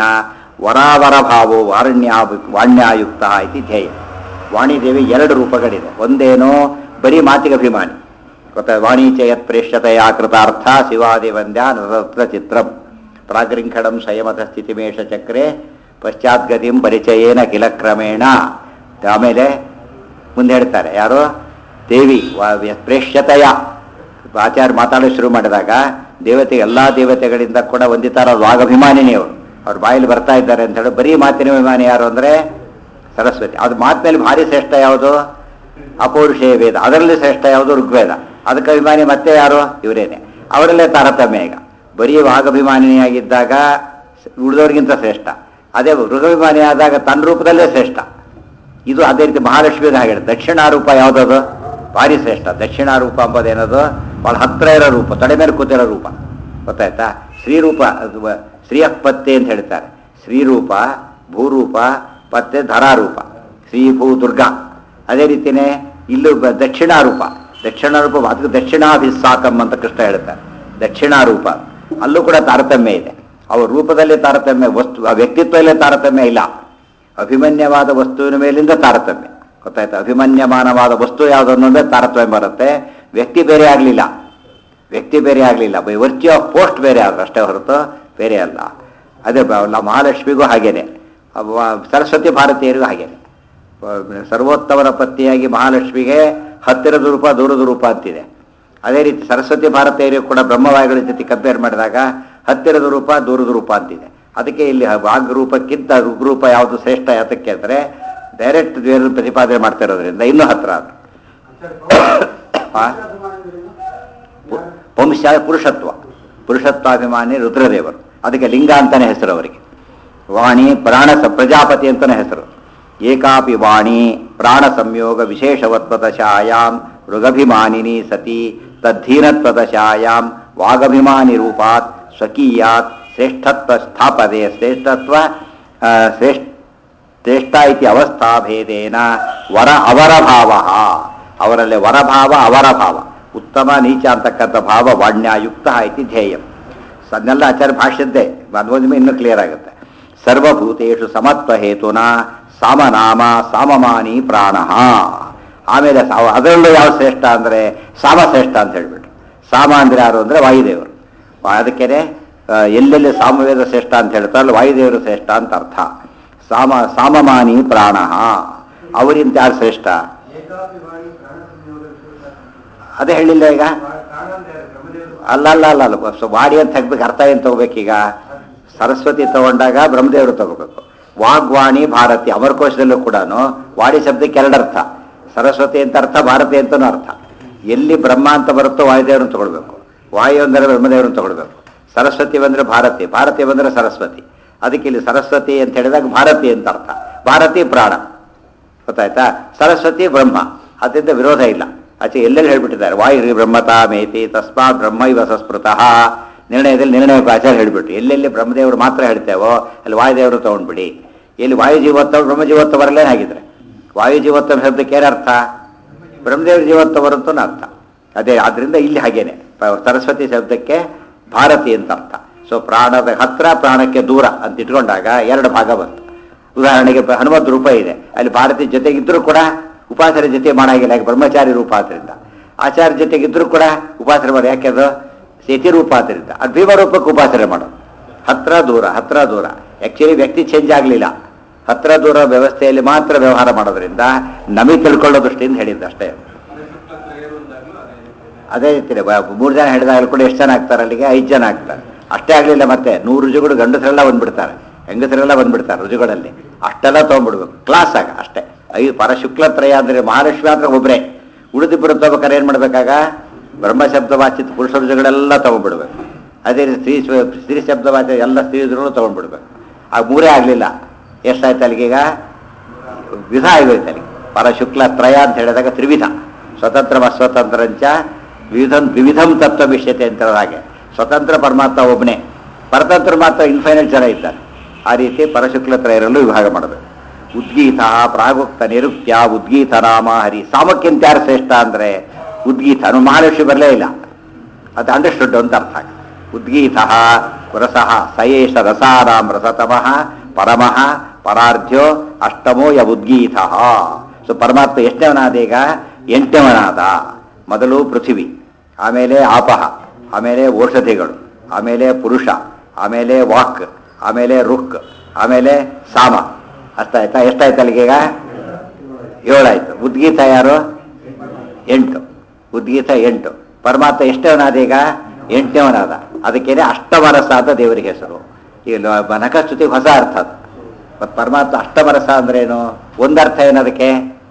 ವರಾವರ ಭಾವೋ ವಾರಣ್ಯಾ ವಾಣ್ಯಾಯುಕ್ತ ಇತಿ ಧ್ಯೇಯ. ವಾಣಿದೇವಿ ಎರಡು ರೂಪಗಳಿದೆ. ಒಂದೇನೋ ಬರೀ ಮಾತಿಗೆ ಅಭಿಮಾನಿ, ಗೊತ್ತಾ? ವಾಣಿಚ ಯತ್ ಪ್ರೇಷ್ಯತೆಯ ಕೃತಾರ್ಥ ಶಿವಾದಿ ವಂದ್ಯ ನರತ್ರ ಚಿತ್ರಂ ಪ್ರಾಗ್ರಿಂಖಡಂ ಸಂಯಮತ ಸ್ಥಿತಿಮೇಷ ಚಕ್ರೆ ಪಶ್ಚಾತ್ಗತಿಂ ಪರಿಚಯೇನ ಕಿಲ ಕ್ರಮೇಣ. ಆಮೇಲೆ ಮುಂದೆ ಹೇಳ್ತಾರೆ ಯಾರು? ದೇವಿ ಪ್ರೇಷ್ಯತೆಯ. ಆಚಾರ್ಯ ಮಾತಾಡೋ ಶುರು ಮಾಡಿದಾಗ ದೇವತೆ ಎಲ್ಲ ದೇವತೆಗಳಿಂದ ಕೂಡ ವಂದಿತಾರ ವಾಗಭಿಮಾನಿನಿ ಅವರು. ಅವ್ರು ಬಾಯಲ್ಲಿ ಬರ್ತಾ ಇದ್ದಾರೆ ಅಂತ ಹೇಳಿ ಬರೀ ಮಾತಿನ ಅಭಿಮಾನಿ ಯಾರು ಅಂದರೆ ಸರಸ್ವತಿ. ಅದು ಮಾತಿನಲ್ಲಿ ಭಾರಿ ಶ್ರೇಷ್ಠ ಯಾವುದು? ಅಪೌರುಷೇಯ ವೇದ. ಅದರಲ್ಲಿ ಶ್ರೇಷ್ಠ ಯಾವುದು? ಋಗ್ವೇದ. ಅದಕ್ಕೆ ಅಭಿಮಾನಿ ಮತ್ತೆ ಯಾರು? ಇವರೇನೆ. ಅವರಲ್ಲೇ ತಾರತಮ್ಯ. ಈಗ ಬರೀ ವಾಗಭಿಮಾನಿಯಾಗಿದ್ದಾಗ ಉಳಿದವ್ರಿಗಿಂತ ಶ್ರೇಷ್ಠ, ಅದೇ ಮೃಗಭಿಮಾನಿ ಆದಾಗ ತನ್ನ ರೂಪದಲ್ಲೇ ಶ್ರೇಷ್ಠ. ಇದು ಅದೇ ರೀತಿ ಮಹಾಲಕ್ಷ್ಮಿದ ಹಾಗೆ ದಕ್ಷಿಣಾರೂಪ ಯಾವುದದು? ಭಾರಿ ಶ್ರೇಷ್ಠ. ದಕ್ಷಿಣಾರೂಪ ಅಂಬೋದೇನದು? ಭಾಳ ಹತ್ತಿರ ಇರೋ ರೂಪ, ತಡೆ ಮೇಲೆ ಕೂತಿರೋ ರೂಪ, ಗೊತ್ತಾಯ್ತಾ? ಶ್ರೀರೂಪ ಶ್ರೀಯಪತ್ತೆ ಅಂತ ಹೇಳ್ತಾರೆ. ಶ್ರೀರೂಪ, ಭೂರೂಪ, ಪತ್ತೆ ಧರಾರೂಪ, ಶ್ರೀ ಭೂ ದುರ್ಗಾ. ಅದೇ ರೀತಿಯೇ ಇಲ್ಲೂ ದಕ್ಷಿಣಾರೂಪ. ದಕ್ಷಿಣಾರೂಪ ಅದಕ್ಕೆ ದಕ್ಷಿಣಾಭಿಸಾಕಂ ಅಂತ ಕೃಷ್ಣ ಹೇಳ್ತಾರೆ. ದಕ್ಷಿಣಾರೂಪ ಅಲ್ಲೂ ಕೂಡ ತಾರತಮ್ಯ ಇದೆ. ಅವ್ರ ರೂಪದಲ್ಲಿ ತಾರತಮ್ಯ, ವಸ್ತು ವ್ಯಕ್ತಿತ್ವದಲ್ಲೇ ತಾರತಮ್ಯ ಇಲ್ಲ. ಅಭಿಮನ್ಯವಾದ ವಸ್ತುವಿನ ಮೇಲಿಂದ ತಾರತಮ್ಯ, ಗೊತ್ತಾಯ್ತಾ? ಅಭಿಮನ್ಯಮಾನವಾದ ವಸ್ತು ಯಾವುದು ಅನ್ನೋದೇ ತಾರತಮ್ಯ ಬರುತ್ತೆ. ವ್ಯಕ್ತಿ ಬೇರೆ ಆಗಲಿಲ್ಲ, ವ್ಯಕ್ತಿ ಬೇರೆ ಆಗಲಿಲ್ಲ, ಬೈ ವರ್ಚ್ಯೂ ಆಫ್ ಪೋಸ್ಟ್ ಬೇರೆ ಆದ್ರೆ ಅಷ್ಟೇ ಹೊರತು ಬೇರೆ ಅಲ್ಲ. ಅದೇ ಮಹಾಲಕ್ಷ್ಮಿಗೂ ಹಾಗೇನೆ, ಸರಸ್ವತಿ ಭಾರತೀಯರಿಗೂ ಹಾಗೇನೆ. ಸರ್ವೋತ್ತಮನ ಪತ್ನಿಯಾಗಿ ಮಹಾಲಕ್ಷ್ಮಿಗೆ ಹತ್ತಿರದ ರೂಪ ದೂರದ ರೂಪ ಅಂತಿದೆ. ಅದೇ ರೀತಿ ಸರಸ್ವತಿ ಭಾರತೀಯರಿಗೂ ಕೂಡ ಬ್ರಹ್ಮವಾಯುಗಳ ಜೊತೆ ಕಂಪೇರ್ ಮಾಡಿದಾಗ ಹತ್ತಿರದ ರೂಪ ದೂರದ ರೂಪ ಅಂತಿದೆ. ಅದಕ್ಕೆ ಇಲ್ಲಿ ವಾಗ್ರೂಪಕ್ಕಿಂತ ಋಗ್ರೂಪ ಯಾವುದು ಶ್ರೇಷ್ಠ ಯಾತಕ್ಕೆ ಅಂದರೆ ಡೈರೆಕ್ಟ್ ದೇವರನ್ನು ಪ್ರತಿಪಾದನೆ ಮಾಡ್ತಾ ಇರೋದ್ರಿಂದ ಇನ್ನೂ ಹತ್ತಿರ ಅದು. ವಂಶ ಪುರುಷತ್ವ, ಪುರುಷತ್ವಾಭಿಮಾನಿ ರುದ್ರದೇವರು. ಅದಕ್ಕೆ ಲಿಂಗ ಅಂತಾನೆ ಹೆಸರು ಅವರಿಗೆ. ವಾಣಿ ಪ್ರಾಣ ಪ್ರಜಾಪತಿ ಅಂತಾನೆ ಹೆಸರು. ಏಕಾಪಿ ವಾಣಿ ಪ್ರಾಣ ಸಂಯೋಗ ವಿಶೇಷವತ್ವದಶಾಯಾಂ ಮೃಗಭಿಮಾನಿನಿ ಸತಿ ತದ್ಧೀನತ್ವದಶಾಯಾಂ ವಾಗಭಿಮಾನಿ ರೂಪಾತ್ ಸ್ವಕೀಯಾತ್ ಶ್ರೇಷ್ಠತ್ವ ಸ್ಥಾಪದೆ ಶ್ರೇಷ್ಠತ್ವ ಶ್ರೇಷ್ಠ ಶ್ರೇಷ್ಠ ಇತಿ ಅವಸ್ಥಾಭೇದೇನ ವರ ಅವರ ಭಾವ. ಅವರಲ್ಲಿ ವರಭಾವ ಅವರ ಭಾವ, ಉತ್ತಮ ನೀಚ ಅಂತಕ್ಕಂಥ ಭಾವ ವಾಣ್ಯಾಯುಕ್ತ ಇತಿ ಧ್ಯೇಯಂ. ಅದನ್ನೆಲ್ಲ ಆಚಾರ್ಯ ಭಾಷ್ಯದ್ದೇ, ಮಧ್ವನಿಮೆ ಇನ್ನೂ ಕ್ಲಿಯರ್ ಆಗುತ್ತೆ. ಸರ್ವಭೂತೇಷು ಸಮತ್ವ ಹೇತುನ ಸಾಮನಾಮ ಸಾಮಮಾನಿ ಪ್ರಾಣ. ಆಮೇಲೆ ಅದರಲ್ಲೂ ಯಾವ ಶ್ರೇಷ್ಠ ಅಂದರೆ ಸಾಮಶ್ರೇಷ್ಠ ಅಂತ ಹೇಳ್ಬಿಟ್ರು. ಸಾಮ ಅಂದರೆ ಯಾರು ಅಂದರೆ ವಾಯುದೇವರು. ಅದಕ್ಕೇನೆ ಎಲ್ಲೆಲ್ಲಿ ಸಾಮವೇದ ಶ್ರೇಷ್ಠ ಅಂತ ಹೇಳ್ತಾರಲ್ಲ, ವಾಯುದೇವರು ಶ್ರೇಷ್ಠ ಅಂತ ಅರ್ಥ. ಸಾಮ ಸಾಮಮಾನಿ ಪ್ರಾಣ. ಅವರಿಂತ ಯಾರು ಶ್ರೇಷ್ಠ? ಅದೇ ಹೇಳಿಲ್ಲ ಈಗ. ಅಲ್ಲ ಅಲ್ಲ ಅಲ್ಲ ಅಲ್ಲ ವಾಡಿ ಅಂತ ಹಾಕ್ಬೇಕು. ಅರ್ಥ ಏನು ತಗೋಬೇಕೀಗ? ಸರಸ್ವತಿ ತಗೊಂಡಾಗ ಬ್ರಹ್ಮದೇವರು ತಗೋಬೇಕು. ವಾಗ್ವಾಣಿ ಭಾರತಿ ಅಮರಕೋಶದಲ್ಲೂ ಕೂಡ ವಾಡಿ ಶಬ್ದಕ್ಕೆ ಎರಡು ಅರ್ಥ. ಸರಸ್ವತಿ ಅಂತ ಅರ್ಥ, ಭಾರತಿ ಅಂತನೂ ಅರ್ಥ. ಎಲ್ಲಿ ಬ್ರಹ್ಮ ಅಂತ ಬರುತ್ತೋ ವಾಯುದೇವರನ್ನು ತಗೊಳ್ಬೇಕು. ವಾಯು ಅಂದರೆ ಬ್ರಹ್ಮದೇವರನ್ನು ತಗೊಳ್ಬೇಕು. ಸರಸ್ವತಿ ಬಂದರೆ ಭಾರತಿ, ಭಾರತಿ ಬಂದರೆ ಸರಸ್ವತಿ. ಅದಕ್ಕೆ ಇಲ್ಲಿ ಸರಸ್ವತಿ ಅಂತ ಹೇಳಿದಾಗ ಭಾರತಿ ಅಂತ ಅರ್ಥ. ಭಾರತಿ ಪ್ರಾಣ, ಗೊತ್ತಾಯ್ತಾ? ಸರಸ್ವತಿ ಬ್ರಹ್ಮ, ಅದರಿಂದ ವಿರೋಧ ಇಲ್ಲ. ಆಚೆ ಎಲ್ಲೆಲ್ಲಿ ಹೇಳ್ಬಿಟ್ಟಿದ್ದಾರೆ ವಾಯು ಬ್ರಹ್ಮತಾ ಮೇತಿ ತಸ್ಮಾತ್ ಬ್ರಹ್ಮ ಇವ ಸಂಸ್ಮೃತಃ. ನಿರ್ಣಯದಲ್ಲಿ ನಿರ್ಣಯ ಆಚಾರ್ಯ ಹೇಳ್ಬಿಟ್ಟು ಎಲ್ಲೆಲ್ಲಿ ಬ್ರಹ್ಮದೇವರು ಮಾತ್ರ ಹೇಳ್ತೇವೋ ಅಲ್ಲಿ ವಾಯುದೇವರು ತಗೊಂಡ್ಬಿಡಿ. ಎಲ್ಲಿ ವಾಯು ಜೀವತ್ವ ಬ್ರಹ್ಮ ಜೀವತ್ವ ಬರಲೇನು ಹಾಗಿದ್ರೆ ವಾಯು ಜೀವತ್ವ ಶಬ್ದಕ್ಕೆ ಏನರ್ಥ? ಬ್ರಹ್ಮದೇವ್ರ ಜೀವತ್ವ ಬರುತ್ತೋ ಅರ್ಥ. ಅದೇ ಆದ್ದರಿಂದ ಇಲ್ಲಿ ಹಾಗೇನೆ ಸರಸ್ವತಿ ಶಬ್ದಕ್ಕೆ ಭಾರತಿ ಅಂತ ಅರ್ಥ. ಸೊ ಪ್ರಾಣದ ಹತ್ರ ಪ್ರಾಣಕ್ಕೆ ದೂರ ಅಂತ ಇಟ್ಕೊಂಡಾಗ ಎರಡು ಭಾಗ ಬಂತು. ಉದಾಹರಣೆಗೆ ಹನುಮದ್ ರೂಪ ಇದೆ, ಅಲ್ಲಿ ಭಾರತಿ ಜೊತೆಗಿದ್ರೂ ಕೂಡ ಉಪಾಸನೆ ಜೊತೆ ಮಾಡಾಗಿಲ್ಲ, ಯಾಕೆ ಬ್ರಹ್ಮಚಾರಿ ರೂಪ ಆದ್ದರಿಂದ. ಆಚಾರ್ಯ ಜೊತೆಗಿದ್ರೂ ಕೂಡ ಉಪಾಸನೆ ಮಾಡಿ, ಯಾಕೆ ಅದು ಯತಿ ರೂಪ ಆದ್ದರಿಂದ. ಅದು ಭೀಮ ರೂಪಕ್ಕೆ ಉಪಾಸನೆ ಮಾಡೋದು. ಹತ್ರ ದೂರ ಹತ್ರ ದೂರ ಆ್ಯಕ್ಚುಲಿ ವ್ಯಕ್ತಿ ಚೇಂಜ್ ಆಗಲಿಲ್ಲ, ಹತ್ರ ದೂರ ವ್ಯವಸ್ಥೆಯಲ್ಲಿ ಮಾತ್ರ ವ್ಯವಹಾರ ಮಾಡೋದ್ರಿಂದ ನಮಗೆ ತಿಳ್ಕೊಳ್ಳೋ ದೃಷ್ಟಿಯಿಂದ ಹೇಳಿದ್ದು ಅಷ್ಟೇ. ಅದೇ ರೀತಿ ಮೂರು ಜನ ಹಿಡಿದಾಗಲೂ ಕೂಡ ಎಷ್ಟು ಜನ ಆಗ್ತಾರೆ? ಅಲ್ಲಿಗೆ ಐದು ಜನ ಆಗ್ತಾರೆ. ಅಷ್ಟೇ ಆಗಲಿಲ್ಲ, ಮತ್ತೆ ನೂರು ರುಜುಗಳು ಗಂಡಸರೆಲ್ಲ ಬಂದ್ಬಿಡ್ತಾರೆ, ಹೆಂಗಸರೆಲ್ಲ ಬಂದ್ಬಿಡ್ತಾರೆ ರುಜುಗಳಲ್ಲಿ. ಅಷ್ಟೆಲ್ಲ ತೊಗೊಂಡ್ಬಿಡ್ಬೇಕು ಕ್ಲಾಸ್ ಆಗ ಅಷ್ಟೇ. ಐದು ಪರಶುಕ್ಲತ್ರಯ ಅಂದರೆ ಮಹಾಲಕ್ಷ್ಮಿ ಮಾತ್ರ ಒಬ್ಬರೇ, ಉಳಿದಿಬ್ಬರು ತಗೋಬೇಕಾದ್ರೆ ಏನು ಮಾಡಬೇಕಾಗ? ಬ್ರಹ್ಮಶಬ್ದ ವಾಚಿತ ಪುರುಷ ರುಜುಗಳೆಲ್ಲ ತೊಗೊಂಡ್ಬಿಡ್ಬೇಕು. ಅದೇ ರೀತಿ ಸ್ತ್ರೀ ಸ್ತ್ರೀ ಶಬ್ದ ವಾಚ್ಯ ಎಲ್ಲ ಸ್ತ್ರೀ ರುಜುಗಳು ತೊಗೊಂಡ್ಬಿಡ್ಬೇಕು. ಆ ಮೂರೇ ಆಗಲಿಲ್ಲ, ಎಷ್ಟಾಯ್ತು ಅಲ್ಲಿಗೀಗ? ವಿಧ ಆಗೋಯ್ತು ಅಲ್ಲಿಗೆ. ಪರಶುಕ್ಲ ತ್ರಯ ಅಂತ ಹೇಳಿದಾಗ ತ್ರಿವಿಧ ಸ್ವತಂತ್ರ ಅಸ್ವತಂತ್ರಂಚ ವಿವಿಧಂ ವಿವಿಧಂ ತತ್ವ ವಿಷಯತೆ ಅಂತ ಹೇಳೋ ಹಾಗೆ ಸ್ವತಂತ್ರ ಪರಮಾತ್ಮ ಒಬ್ಬನೇ, ಪರತಂತ್ರ ಮಾತ್ರ ಇನ್ಫೈನೈಟ್ ಜನ ಇದ್ದಾರೆ. ಆ ರೀತಿ ಪರಶುಕ್ಲ ತ್ರಯರಲ್ಲೂ ವಿಭಾಗ ಮಾಡಬೇಕು. ಉದ್ಗೀತ ಪ್ರಾಗುಕ್ತ ನಿರುಕ್ತ್ಯ ಉದ್ಗೀತ ರಾಮ ಹರಿ. ಸಾಮಕ್ಕಿಂತ ಯಾರು ಶ್ರೇಷ್ಠ ಅಂದರೆ ಉದ್ಗೀತ. ಮಹಾಲಕ್ಷ್ಮಿ ಬರಲೇ ಇಲ್ಲ, ಅದು ಅಂಡರ್ಸ್ಟುಡ್ ಅಂತ ಅರ್ಥ. ಉದ್ಗೀತ ರಸಃ ಸಯೇಷ ರಸಾರಾಮ್ ರಸತಮಃ ಪರಮಃ ಪರಾರ್ಧ್ಯ ಅಷ್ಟಮೋ ಯ ಉದ್ಗೀತ. ಸೊ ಪರಮಾತ್ಮ ಎಷ್ಟನೇವನಾದ ಈಗ? ಎಂಟನೇವನಾದ. ಮೊದಲು ಪೃಥ್ವಿ, ಆಮೇಲೆ ಆಪಹ, ಆಮೇಲೆ ಔಷಧಿಗಳು, ಆಮೇಲೆ ಪುರುಷ, ಆಮೇಲೆ ವಾಕ್, ಆಮೇಲೆ ರುಕ್, ಆಮೇಲೆ ಸಾಮ. ಅಷ್ಟಾಯ್ತಾ? ಎಷ್ಟಾಯ್ತು ಅಲ್ಲಿಗೀಗ? ಏಳಾಯ್ತು. ಉದ್ಗೀತ ಯಾರು? ಎಂಟು. ಉದ್ಗೀತ ಎಂಟು. ಪರಮಾತ್ಮ ಎಷ್ಟೇವನಾದ ಈಗ? ಎಂಟನೇವನಾದ. ಅದಕ್ಕೇನೆ ಅಷ್ಟಮರಸ ಅಂತ ದೇವರಿಗೆ ಹೆಸರು. ಈಗ ನಖಸ್ತುತಿಗೆ ಹೊಸ ಅರ್ಥ ಅದು. ಮತ್ತು ಪರಮಾತ್ಮ ಅಷ್ಟಮರಸ ಅಂದ್ರೇನು? ಒಂದರ್ಥ ಏನದಕ್ಕೆ?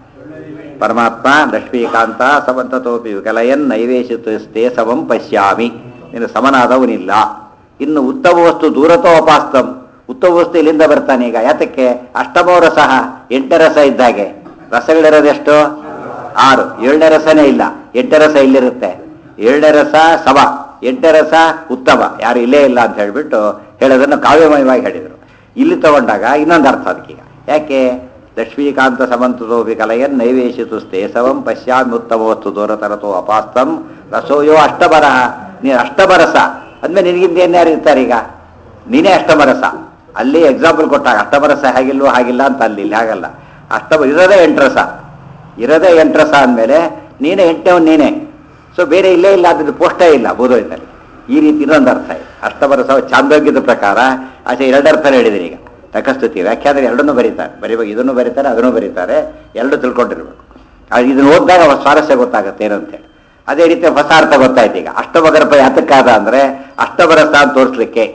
ಪರಮಾತ್ಮ ಲಕ್ಷ್ಮೀಕಾಂತ ಸಮಂತತೋಪಿ ವಿಕಲಯನ್ ನೈವೇಶಿತಸ್ತೆ ಸಮಂ ಪಶ್ಯಾಮಿ. ನೀನು ಸಮನಾದವನಿಲ್ಲ. ಇನ್ನು ಉತ್ತಮ ವಸ್ತು ದೂರತೋ ಅಪಾಸ್ತಂ. ಉತ್ತಮ ವಸ್ತು ಇಲ್ಲಿಂದ ಬರ್ತಾನೆ ಈಗ. ಯಾತಕ್ಕೆ? ಅಷ್ಟಮೋ ರಸ, ಎಂಟನೇ ರಸ ಇದ್ದಾಗೆ. ರಸಗಳಿರೋದೆಷ್ಟು? ಆರು. ಏಳನೇ ರಸನೇ ಇಲ್ಲ, ಎಂಟನೇ ರಸ ಇಲ್ಲಿರುತ್ತೆ. ಏಳನೇ ರಸ ಸಮ, ಎಂಟನೇ ರಸ ಉತ್ತಮ, ಯಾರು ಇಲ್ಲೇ ಇಲ್ಲ ಅಂತ ಹೇಳಿಬಿಟ್ಟು ಹೇಳೋದನ್ನು ಕಾವ್ಯಮಯವಾಗಿ ಹೇಳಿದರು. ಇಲ್ಲಿ ತಗೊಂಡಾಗ ಇನ್ನೊಂದು ಅರ್ಥ ಅದಕ್ಕೀಗ. ಯಾಕೆ? ಲಕ್ಷ್ಮೀಕಾಂತ ಸಮಂತತೋ ವಿಕಲಯನ್ ನೈವೇಶಿತು ಸ್ಥೇಸವಂ ಪಶ್ಯಾಮಿ ಉತ್ತಮ ವಸ್ತು ದೂರತರತೋ ಅಪಾಸ್ತಂ ರಸೋಯೋ ಅಷ್ಟಮರಃ. ನೀನು ಅಷ್ಟಮರಸ ಅಂದಮೇಲೆ ನಿನಗಿಂದ ಏನ್ಯಾರು ಇರ್ತಾರೆ ಈಗ? ನೀನೇ ಅಷ್ಟಮರಸ. ಅಲ್ಲಿ ಎಕ್ಸಾಂಪಲ್ ಕೊಟ್ಟಾಗ ಅಷ್ಟಮರಸ ಹೇಗಿಲ್ವೋ ಹಾಗಿಲ್ಲ ಅಂತ. ಅಲ್ಲಿ ಇಲ್ಲಿ ಹಾಗಲ್ಲ. ಅಷ್ಟಮ ಇರೋದೇ ಎಂಟರಸ, ಇರೋದೇ ಎಂಟರಸ ಅಂದಮೇಲೆ ನೀನೇ ಎಂಟನೇವನ್ ನೀನೇ. ಸೊ ಬೇರೆ ಇಲ್ಲೇ ಇಲ್ಲ, ಅದ್ರದ್ದು ಪೋಸ್ಟೇ ಇಲ್ಲ ಬೋಧೋಯ್ತಲ್ಲಿ. ಈ ರೀತಿ ಇನ್ನೊಂದು ಅರ್ಥ ಇದೆ. ಅಷ್ಟಮರಸ ಚಾಂದೋಗ್ಯದ ಪ್ರಕಾರ ಆಚೆ ಎರಡರ್ಥ ಹೇಳಿದಿರಿ. ಈಗ ತಕಸ್ತುತಿ ವ್ಯಾಖ್ಯಾನ ಎರಡನ್ನೂ ಬರೀತಾರೆ. ಬರೀಬೇಕು, ಇದನ್ನು ಬರೀತಾರೆ, ಅದನ್ನು ಬರೀತಾರೆ. ಎರಡು ತಿಳ್ಕೊಂಡಿರ್ಬೇಕು. ಇದನ್ನು ಓದಿದಾಗ ಸ್ವಾರಸ್ಯ ಗೊತ್ತಾಗುತ್ತೆ ಏನಂತೇಳಿ. ಅದೇ ರೀತಿ ಹೊಸ ಅರ್ಥ ಗೊತ್ತಾಯ್ತು ಈಗ. ಅಷ್ಟಮಗರ್ಭ ಯಾತಕ್ಕಾದ ಅಂದರೆ ಅಷ್ಟಮರಸ ಅಂತ ತೋರಿಸ್ಲಿಕ್ಕೆ.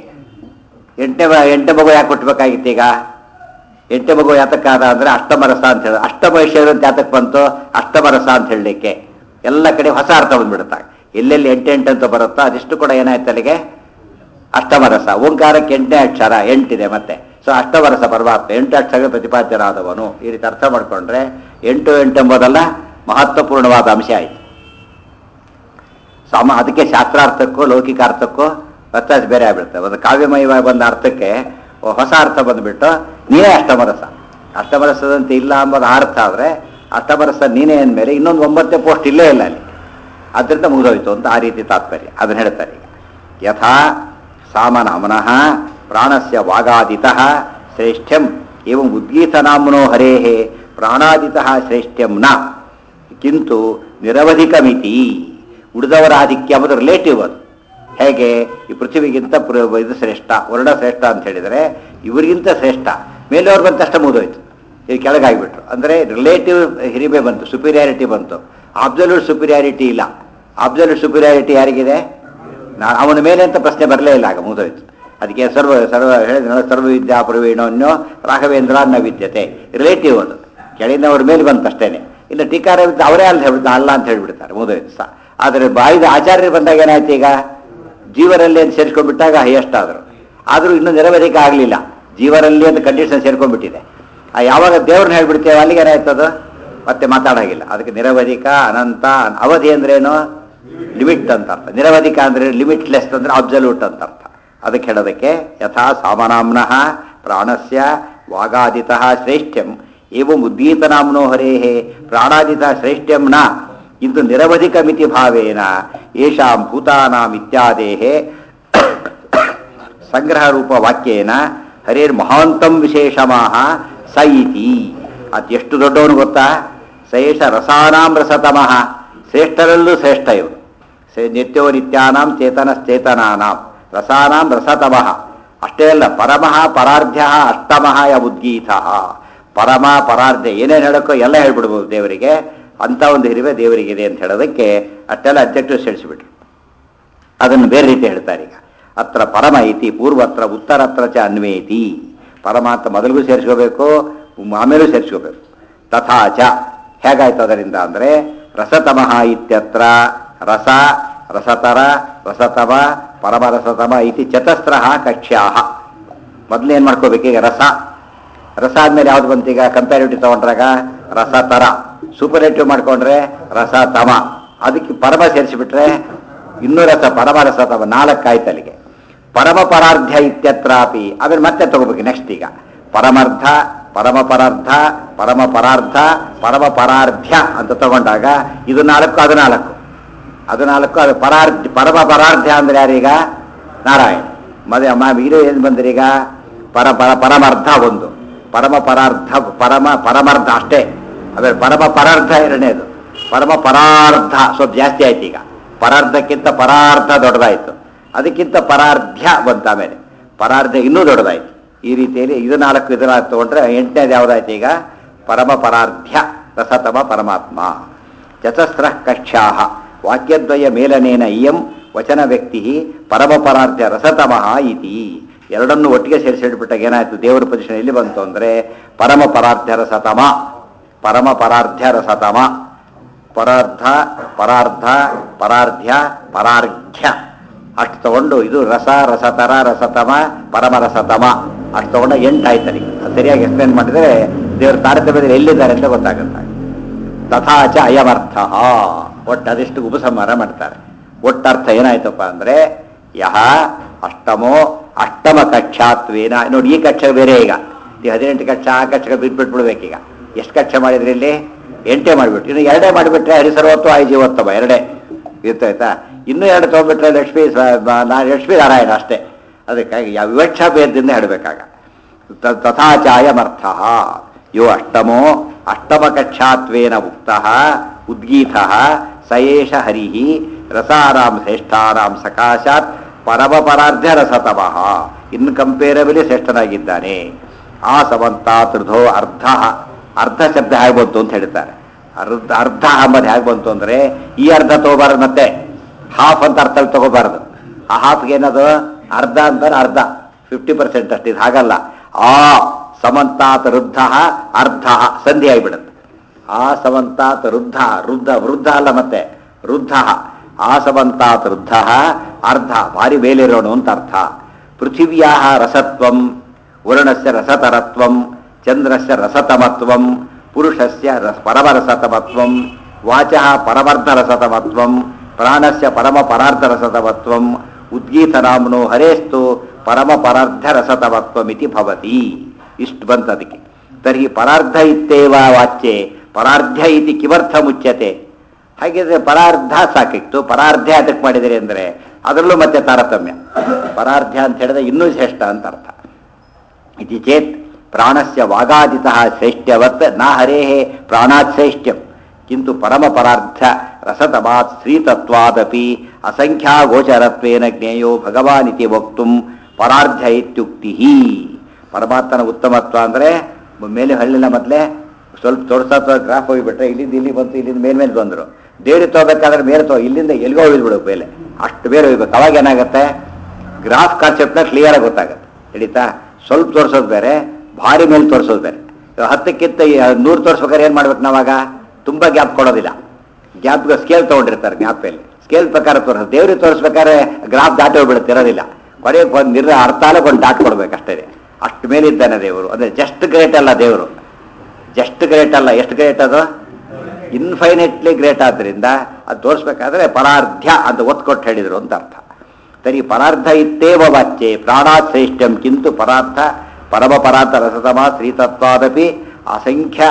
ಎಂಟನೇ ಎಂಟನೇ ಮಗು ಯಾಕೆ ಕೊಟ್ಟಬೇಕಾಗಿತ್ತು ಈಗ? ಎಂಟನೇ ಮಗು ಯಾತಕ್ಕಾದ ಅಂದರೆ ಅಷ್ಟಮರಸ ಅಂತ ಹೇಳಿ. ಅಷ್ಟಮೈಶ್ವರ್ಯ ಅಂತ ಯಾತಕ್ಕೆ ಬಂತು? ಅಷ್ಟಮರಸ ಅಂತ ಹೇಳಲಿಕ್ಕೆ. ಎಲ್ಲ ಕಡೆ ಹೊಸ ಅರ್ಥ ಬಂದ್ಬಿಡುತ್ತೆ. ಎಲ್ಲೆಲ್ಲಿ ಎಂಟು ಎಂಟು ಅಂತ ಬರುತ್ತೋ ಅದಿಷ್ಟು ಕೂಡ ಏನಾಯ್ತು ಅಲ್ಲಿಗೆ? ಅಷ್ಟಮರಸ. ಓಂಕಾರಕ್ಕೆ ಎಂಟನೇ ಅಕ್ಷರ ಎಂಟಿದೆ ಮತ್ತೆ. ಸೊ ಅಷ್ಟಮರಸ ಪರಮಾತ್ಮ ಎಂಟು ಅಕ್ಷರ ಪ್ರತಿಪಾದ್ಯನಾದವನು. ಈ ರೀತಿ ಅರ್ಥ ಮಾಡಿಕೊಂಡ್ರೆ ಎಂಟು ಎಂಟು ಎಂಬುದಲ್ಲ ಮಹತ್ವಪೂರ್ಣವಾದ ಅಂಶ ಆಯಿತು. ಸಮ ಅದಕ್ಕೆ ಶಾಸ್ತ್ರಾರ್ಥಕ್ಕೂ ಲೌಕಿಕಾರ್ಥಕ್ಕೂ ವ್ಯತ್ಯಾಸ ಬೇರೆ ಆಗ್ಬಿಡುತ್ತೆ. ಒಂದು ಕಾವ್ಯಮಯವಾಗಿ ಬಂದ ಅರ್ಥಕ್ಕೆ ಹೊಸ ಅರ್ಥ ಬಂದುಬಿಟ್ಟು ನೀನೇ ಅಷ್ಟಮರಸ. ಅಷ್ಟಮರಸದಂತೆ ಇಲ್ಲ ಅಂಬೋದು ಅರ್ಥ ಆದರೆ ಅಷ್ಟಮರಸ ನೀನೇ ಅಂದಮೇಲೆ ಇನ್ನೊಂದು ಒಂಬತ್ತೇ ಪೋಸ್ಟ್ ಇಲ್ಲೇ ಇಲ್ಲ ಅಲ್ಲಿ. ಅದರಿಂದ ಮುಗಿದೋಯ್ತು ಅಂತ ಆ ರೀತಿ ತಾತ್ಪರ್ಯ. ಅದನ್ನು ಹೇಳ್ತಾರೆ ಈಗ. ಯಥಾ ಸಾಮನಾಮನಃ ಪ್ರಾಣಸ್ಯ ವಾಗಾದಿತಃ ಶ್ರೇಷ್ಠ್ಯಂ ಏವಂ ಉದ್ಗೀತನಾಮ್ನೋ ಹರೇಃ ಪ್ರಾಣಾದಿತಃ ಶ್ರೇಷ್ಠ್ಯಂ ನ ಕಿಂತು ನಿರವಧಿಕಮಿತಿ. ಉಳಿದವರ ಆಧಿಕ್ಯ ಎಂಬುದು ರಿಲೇಟಿವ್. ಅದು ಹೇಗೆ? ಈ ಪೃಥ್ವಿಗಿಂತ ಇದು ಶ್ರೇಷ್ಠ, ವರ್ಣ ಶ್ರೇಷ್ಠ ಅಂತ ಹೇಳಿದರೆ ಇವರಿಗಿಂತ ಶ್ರೇಷ್ಠ. ಮೇಲೆಯವ್ರು ಬಂದ ತಕ್ಷಣ ಮುಗಿದೋಯ್ತು. ಇದು ಕೆಳಗಾಗಿಬಿಟ್ರು ಅಂದರೆ ರಿಲೇಟಿವ್ ಹಿರಿಮೆ ಬಂತು, ಸುಪೀರಿಯಾರಿಟಿ ಬಂತು. ಅಬ್ಸಲ್ಯೂಟ್ ಸುಪೀರಿಯಾರಿಟಿ ಇಲ್ಲ. ಅಬ್ಸಲ್ಯೂಟ್ ಸುಪೀರಿಯಾರಿಟಿ ಯಾರಿಗಿದೆ? ನಾ ಅವನ ಮೇಲೆ ಅಂತ ಪ್ರಶ್ನೆ ಬರಲೇ ಇಲ್ಲ, ಆಗ ಮುಗಿದೋಯ್ತು. ಅದಕ್ಕೆ ಸರ್ವ ಸರ್ವ ಹೇಳಿದ ಸರ್ವವಿದ್ಯಾ ಪ್ರವೀಣೋನ್ಯೋ ರಾಘವೇಂದ್ರ ನ ವಿದ್ಯತೆ. ರಿಲೇಟಿವ್ ಅದು. ಕೆಳಗಿನವ್ರ ಮೇಲೆ ಬಂತಷ್ಟೇನೆ. ಇನ್ನು ಟೀಕಾರ ಅವರೇ ಅಲ್ಲಿ ಹೇಳ್ಬಿಡ್ತಾರೆ, ಅಲ್ಲ ಅಂತ ಹೇಳ್ಬಿಡ್ತಾರೆ, ಮುಗಿದೋಯ್ತು ಸಹ. ಆದರೆ ಬಾಯಿದ ಆಚಾರ್ಯರು ಬಂದಾಗ ಏನಾಯ್ತು ಈಗ? ಜೀವರಲ್ಲಿ ಅಂತ ಸೇರಿಸ್ಕೊಂಡ್ಬಿಟ್ಟಾಗ ಹೈಯೆಸ್ಟ್ ಆದರು. ಆದರೂ ಇನ್ನೂ ನಿರವಧಿಕ ಆಗಲಿಲ್ಲ. ಜೀವರಲ್ಲಿ ಅಂತ ಕಂಡೀಷನ್ ಸೇರ್ಕೊಂಡ್ಬಿಟ್ಟಿದೆ. ಆ ಯಾವಾಗ ದೇವ್ರನ್ನ ಹೇಳ್ಬಿಡ್ತೇವೆ ಅಲ್ಲಿಗೆ ಏನಾಯ್ತದು? ಮತ್ತೆ ಮಾತಾಡೋಂಗಿಲ್ಲ. ಅದಕ್ಕೆ ನಿರವಧಿಕ, ಅನಂತ, ಅವಧಿ ಅಂದ್ರೇನು? ಲಿಮಿಟ್ ಅಂತ ಅರ್ಥ. ನಿರವಧಿಕ ಅಂದರೆ ಲಿಮಿಟ್ಲೆಸ್ ಅಂದರೆ ಅಬ್ಸಲ್ಯೂಟ್ ಅಂತ ಅರ್ಥ. ಅದಕ್ಕೆ ಹೇಳೋದಕ್ಕೆ ಯಥಾ ಸಾಮನಾಮ್ನಃ ಪ್ರಾಣಸ್ಯ ವಾಗಾದಿತಃ ಶ್ರೇಷ್ಠ್ಯಂ ಏವಂ ಉದ್ಗೀತನಾಮ್ನೋ ಹರೇಃ ಪ್ರಾಣಾದಿತಃ ಶ್ರೇಷ್ಠ್ಯಂ ನ ಇಂದು ನಿರವಧಿಕ ಮಿತಿ ಭಾವೇನ ಯೇಷಾಂ ಭೂತಾನಾಂ ಇತ್ಯಾದೇಃ ಸಂಗ್ರಹ ರೂಪ ವಾಕ್ಯೇನ ಹರೇರ್ ಮಹಾಂತಂ ವಿಶೇಷಮಾಹ ಸ ಇತಿ. ಅದು ಎಷ್ಟು ದೊಡ್ಡವನು ಗೊತ್ತಾ? ಸಯೇಷ ರಸಾನಾಂ ರಸತಮಃ. ಶ್ರೇಷ್ಠರಲ್ಲೂ ಶ್ರೇಷ್ಠ ಇವರು. ನಿತ್ಯೋ ನಿತ್ಯಾನಾಂ ಚೇತನಶ್ಚೇತನಾನಾಂ ರಸಾನಾಂ ರಸತಮಃ. ಅಷ್ಟೇ ಅಲ್ಲ, ಪರಮಃ ಪರಾರ್ಧ್ಯ ಅಷ್ಟಮಃ ಯ ಉದ್ಗೀತ. ಪರಮ ಪರಾರ್ಧ್ಯ ಏನೇನು ಹೇಳೋಕ್ಕೋ ಎಲ್ಲ ಹೇಳ್ಬಿಡ್ಬೋದು ದೇವರಿಗೆ. ಅಂಥ ಒಂದು ಹಿರಿಮೆ ದೇವರಿಗಿದೆ ಅಂತ ಹೇಳೋದಕ್ಕೆ ಅಷ್ಟೆಲ್ಲ ಅಬ್ಜೆಕ್ಟಿವ್ ಸೇರಿಸಿಬಿಟ್ರು. ಅದನ್ನು ಬೇರೆ ರೀತಿ ಹೇಳ್ತಾರೆ ಈಗ. ಅತ್ರ ಪರಮ ಇತಿ ಪೂರ್ವತ್ರ ಉತ್ತರತ್ರ ಚ ಅನ್ವೇತಿ. ಪರಮಾತ್ಮ ಮೊದಲಿಗೂ ಸೇರಿಸ್ಕೋಬೇಕು, ಆಮೇಲೂ ಸೇರಿಸ್ಕೋಬೇಕು. ತಥಾ ಚ ಹೇಗಾಯ್ತು ಅದರಿಂದ ಅಂದರೆ ರಸತಮಃ ಇತ್ಯತ್ರ ರಸ ರಸತರ ರಸತಮ ಪರಮರಸತಮ ಇತಿ ಚತಸ್ರ ಕಕ್ಷ್ಯಾ. ಮೊದಲೇನು ಮಾಡ್ಕೋಬೇಕೀಗ? ರಸ. ರಸ ಆದಮೇಲೆ ಯಾವ್ದು ಬಂತೀಗ? ಕಂಪ್ಯಾರಿಟಿವ್ ತೊಗೊಂಡ್ರಾಗ ರಸತರ. ಸೂಪರ್ಲೇಟಿವ್ ಮಾಡ್ಕೊಂಡ್ರೆ ರಸತಮ. ಅದಕ್ಕೆ ಪರಮ ಸೇರಿಸಿಬಿಟ್ರೆ ಇನ್ನೂ ರಸ ಪರಮ ರಸತಮ. ನಾಲ್ಕಾಯ್ತು ಅಲ್ಲಿಗೆ. ಪರಮ ಪರಾರ್ಧ ಇತ್ಯತ್ರಾಪಿ. ಆಮೇಲೆ ಮತ್ತೆ ತಗೋಬೇಕು ನೆಕ್ಸ್ಟ್. ಈಗ ಪರಮಾರ್ಧ, ಪರಮ ಪರಾರ್ಧ, ಪರಮ ಪರಾರ್ಧ, ಪರಮ ಪರಾರ್ಧ್ಯ ಅಂತ ತಗೊಂಡಾಗ ಇದು ನಾಲ್ಕು, ಅದು ನಾಲ್ಕು, ಅದು ನಾಲ್ಕು, ಅದು ಪರಾರ್ಧ. ಪರಮ ಪರಾರ್ಧ್ಯ ಅಂದ್ರೆ ಯಾರೀಗ? ನಾರಾಯಣ. ಮದುವೆ ಅಮ್ಮ ಇದು ಏನು ಬಂದ್ರೀಗ? ಪರ ಪರ ಪರಮಾರ್ಧ ಒಂದು, ಪರಮ ಪರಾರ್ಧ, ಪರಮ ಪರಮಾರ್ಧ ಅಷ್ಟೇ. ಆಮೇಲೆ ಪರಮ ಪರಾರ್ಧ ಎರಡನೇದು, ಪರಮ ಪರಾರ್ಧ ಸ್ವಲ್ಪ ಜಾಸ್ತಿ ಆಯ್ತು. ಈಗ ಪರಾರ್ಧಕ್ಕಿಂತ ಪರಾರ್ಧ ದೊಡ್ಡದಾಯ್ತು, ಅದಕ್ಕಿಂತ ಪರಾರ್ಧ್ಯ ಬಂತ. ಆಮೇಲೆ ಪರಾರ್ಧ ಇನ್ನೂ ದೊಡ್ಡದಾಯ್ತು. ಈ ರೀತಿಯಲ್ಲಿ ಇದು ನಾಲ್ಕು, ಇದು ನಾಲ್ಕು ತಗೊಂಡ್ರೆ ಎಂಟನೇದು ಯಾವುದಾಯ್ತು ಈಗ? ಪರಮ ಪರಾರ್ಧ್ಯ ರಸತಮ ಪರಮಾತ್ಮ. ಚತಸ್ರ ಕಕ್ಷಾ ವಾಕ್ಯದ್ವಯ ಮೇಲನೇನ ಇಯಂ ವಚನ ವ್ಯಕ್ತಿ ಪರಮ ಪರಾರ್ಧ್ಯ ರಸತಮಃ ಇತಿ. ಎರಡನ್ನು ಒಟ್ಟಿಗೆ ಸೇರಿಸಿಡ್ಬಿಟ್ಟಾಗ ಏನಾಯ್ತು? ದೇವರ ಪೊಸಿಷನ್ ಎಲ್ಲಿ ಬಂತು ಅಂದರೆ ಪರಮ ಪರಾರ್ಧ್ಯ ರಸತಮ, ಪರಮ ಪರಾರ್ಧ್ಯ ರಸತಮ. ಪರಾರ್ಧ, ಪರಾರ್ಧ, ಪರಾರ್ಧ್ಯ, ಪರಾರ್ಘ್ಯ ಅಷ್ಟು ತಗೊಂಡು ಇದು ರಸ, ರಸತರ, ರಸತಮ, ಪರಮ ರಸತಮ ಅಷ್ಟು ತಗೊಂಡು ಎಂಟಾಯ್ತಲ್ಲಿ. ಅದು ಸರಿಯಾಗಿ ಎಕ್ಸ್ಪ್ಲೇನ್ ಮಾಡಿದರೆ ದೇವರ ತಾರತಮ್ಯದಲ್ಲಿ ಎಲ್ಲಿದ್ದಾರೆ ಅಂತ ಗೊತ್ತಾಗುತ್ತೆ. ತಥಾಚ ಅಯಮರ್ಥ. ಒಟ್ಟು ಅದಿಷ್ಟು ಉಪಸಂಹಾರ ಮಾಡ್ತಾರೆ. ಒಟ್ಟರ್ಥ ಏನಾಯ್ತಪ್ಪ ಅಂದರೆ ಯಹ ಅಷ್ಟಮೋ ಅಷ್ಟಮ ಕಕ್ಷಾತ್ವೇನ. ನೋಡಿ ಈ ಕಕ್ಷೆ ಬೇರೆ. ಈಗ ಈ ಹದಿನೆಂಟು ಕಕ್ಷೆ ಆ ಕಕ್ಷೆ ಬಿಟ್ಬಿಟ್ಬಿಡ್ಬೇಕೀಗ. ಎಷ್ಟು ಕಕ್ಷೆ ಮಾಡಿದ್ರಿ ಇಲ್ಲಿ? ಎಂಟೇ ಮಾಡಿಬಿಟ್ಟು ಇನ್ನು ಎರಡೇ ಮಾಡಿಬಿಟ್ರೆ ಹರಿಸರ್ವತ್ತು ಆಯ್ ಜೀವೋತ್ತಮ ಎರಡೇ ಇರ್ತಾಯ್ತಾ. ಇನ್ನೂ ಎರಡು ತೊಗೊಂಡ್ಬಿಟ್ರೆ ಲಕ್ಷ್ಮೀ ಲಕ್ಷ್ಮೀ ನಾರಾಯಣ ಅಷ್ಟೇ. ಅದಕ್ಕಾಗಿ ಯಾವ ವಿವಕ್ಷಾ ಭೇದದಿಂದ ಹೇಳಬೇಕಾಗ ತಥಾಚಾಯಮರ್ಥ. ಯೋ ಅಷ್ಟಮೋ ಅಷ್ಟಮ ಕಕ್ಷಾತ್ವೇನ ಉಕ್ತ ಉದ್ಗೀತ ಸಯೇಷ ಹರಿ ರಸಾರಾಮ್ ಶ್ರೇಷ್ಠಾರಾಮ್ ಸಕಾಶಾತ್ ಪರಮ ಪರಾರ್ಧ್ಯ ರಸತಮಃ. ಇನ್ಕಂಪೇರಬಲಿ ಶ್ರೇಷ್ಠನಾಗಿದ್ದಾನೆ. ಆ ಸಮಂತಾತ್ ಋಧೋ ಅರ್ಧ. ಅರ್ಧ ಶಬ್ದ ಹೇಗೆ ಬಂತು ಅಂತ ಹೇಳ್ತಾರೆ. ಅರ್ಧ ಅರ್ಧ ಅಂಬದು ಹೇಗೆ ಬಂತು ಅಂದರೆ ಈ ಅರ್ಧ ತಗೋಬಾರ್ದು, ಮತ್ತೆ ಹಾಫ್ ಅಂತ ಅರ್ಥ ತಗೋಬಾರ್ದು. ಆ ಹಾಫ್ಗೆ ಏನದು ಅರ್ಧ ಅಂತಾರೆ, ಅರ್ಧ ಫಿಫ್ಟಿ ಪರ್ಸೆಂಟ್ ಅಷ್ಟು. ಇದು ಹಾಗಲ್ಲ. ಆ ಸಮಂತಾತ್ ವೃದ್ಧ ಅರ್ಧ ಸಂಧಿ ಆಗಿಬಿಡುತ್ತೆ. ಆ ಸಮಂತಾತ್ ವೃದ್ಧ, ವೃದ್ಧ ವೃದ್ಧ ಅಲ್ಲ ಮತ್ತೆ ವೃದ್ಧ. ಆ ಸಮಂತಾತ್ ವೃದ್ಧ ಅರ್ಧ ಭಾರಿ ಮೇಲಿರೋನು ಅಂತ ಅರ್ಥ. ಪೃಥಿವ್ಯಾ ರಸತ್ವಂ, ವರುಣಸ್ಯ ರಸತರತ್ವಂ, ಚಂದ್ರಸ್ಯ ರಸತಮತ್ವಂ, ಪುರುಷಸ್ಯ ರಸ ಪರಮರಸತಮತ್ವಂ, ವಾಚಃ ಪರಮರ್ಧರಸತಮತ್ವಂ, ಪ್ರಾಣಸ್ಯ ಪರಮ ಪರಾರ್ಧರಸತಮತ್ವಂ, ಉದ್ಗೀತನಾಮ್ನೋ ಹರೇಸ್ತು ಪರಮ ಪರಾರ್ಧರಸತಮತ್ವಮಿತಿ ಭವತಿ. ಇಷ್ಟು ಬಂತು ಅದಕ್ಕೆ. ತರ್ಹಿ ಪರಾರ್ಧ ಇತ್ತೇವ ವಾಚ್ಯೆ ಪರಾರ್ಧ್ಯ ಇತಿ ಕಿಮರ್ಥ ಮುಚ್ಯತೆ. ಹಾಗಿದ್ರೆ ಪರಾರ್ಧ ಸಾಕಿತ್ತು, ಪರಾರ್ಧ್ಯ ಅದಕ್ಕೆ ಮಾಡಿದರೆ ಅಂದರೆ ಅದರಲ್ಲೂ ಮತ್ತೆ ತಾರತಮ್ಯ. ಪರಾರ್ಧ್ಯ ಅಂತ ಹೇಳಿದ್ರೆ ಇನ್ನೂ ಶ್ರೇಷ್ಠ ಅಂತ ಅರ್ಥ. ಇತಿ ಚೇತ್ ಪ್ರಾಣಸ್ಯ ವಾಗಾದಿತಃ ಶ್ರೇಷ್ಠವತ್ ನ ಹರೇಃ ಪ್ರಾಣಾತ್ ಶ್ರೇಷ್ಠ್ಯಂ ಕಿಂತು ಪರಮ ಪರಾರ್ಧ ರಸತಮಾತ್ ಶ್ರೀತತ್ವಾದಪಿ ಅಸಂಖ್ಯಾಗೋಚರತ್ವೇನ ಜ್ಞೇಯೋ ಭಗವಾನ್ ಇತಿ ವಕ್ತುಂ ಪರಾರ್ಧ್ಯ ಇತ್ಯುಕ್ತಿ. ಪರಮಾತ್ಮನ ಉತ್ತಮತ್ವ ಅಂದರೆ ಮೇಲೆ ಹಳ್ಳಿನ ಮೊದಲೇ ಸ್ವಲ್ಪ ತೋರಿಸೋ ಗ್ರಾಫ್ ಹೋಗಿಬಿಟ್ರೆ ಇಲ್ಲಿಂದ ಇಲ್ಲಿ ಬಂತು, ಇಲ್ಲಿಂದ ಮೇಲ್ಮೇಲೆ ಬಂದರು. ದೇವ್ರಿಗೆ ತಗೋಬೇಕಾದ್ರೆ ಮೇಲೆ ತಗೋ, ಇಲ್ಲಿಂದ ಎಲ್ಲಿಗೋ ಹೋಗಿದ್ಬಿಡು ಮೇಲೆ, ಅಷ್ಟು ಬೇರೆ ಹೋಗ್ಬೇಕು. ಅವಾಗ ಏನಾಗುತ್ತೆ ಗ್ರಾಫ್ ಕಾನ್ಸೆಪ್ಟ್ನ ಕ್ಲಿಯರಾಗಿ ಗೊತ್ತಾಗುತ್ತೆ. ಹಿಡಿತಾ? ಸ್ವಲ್ಪ ತೋರಿಸೋದು ಬೇರೆ, ಭಾರಿ ಮೇಲೆ ತೋರಿಸೋದು ಬೇರೆ. ಹತ್ತಕ್ಕಿಂತ ನೂರು ತೋರಿಸ್ಬೇಕಾದ್ರೆ ಏನು ಮಾಡ್ಬೇಕು ನಾವಾಗ? ತುಂಬ ಗ್ಯಾಪ್ ಕೊಡೋದಿಲ್ಲ. ಗ್ಯಾಪ್ಗೆ ಸ್ಕೇಲ್ ತೊಗೊಂಡಿರ್ತಾರೆ. ಗ್ಯಾಪಲ್ಲಿ ಸ್ಕೇಲ್ ಪ್ರಕಾರ ತೋರಿಸೋದು. ದೇವ್ರಿಗೆ ತೋರಿಸ್ಬೇಕಾದ್ರೆ ಗ್ರಾಫ್ ದಾಟಿ ಹೋಗ್ಬಿಡುತ್ತೆ, ಇರೋದಿಲ್ಲ. ಕೊನೆಗೆ ಒಂದು ನಿರ್ ಅರ್ಥಾಲಕ್ಕೆ ಒಂದು ದಾಟ್ ಕೊಡ್ಬೇಕು ಅಷ್ಟೇ. ಅಷ್ಟು ಮೇಲಿದ್ದಾನೆ ದೇವರು. ಅಂದರೆ ಜಸ್ಟ್ ಗ್ರೇಟ್ ಅಲ್ಲ ದೇವರು, ಜಸ್ಟ್ ಗ್ರೇಟ್ ಅಲ್ಲ. ಎಷ್ಟು ಗ್ರೇಟ್ ಅದು? Infinitely great. ಆದ್ದರಿಂದ ಅದು ತೋರಿಸ್ಬೇಕಾದ್ರೆ ಪರಾರ್ಧ್ಯ ಅಂತ ಒತ್ತು ಕೊಟ್ಟು ಹೇಳಿದರು ಅಂತ ಅರ್ಥ. ತರಿ ಪರಾರ್ಧ ಇತ್ತೇವ ವಾಚ್ಯೆ ಪ್ರಾಣಾತ್ ಶ್ರೇಷ್ಠ್ಯಂ ಕಿಂತು ಪರಾರ್ಥ ಪರಮ ಪರಾರ್ಥ ರಸತಮ ಶ್ರೀತತ್ವಾದಪಿ ಅಸಂಖ್ಯ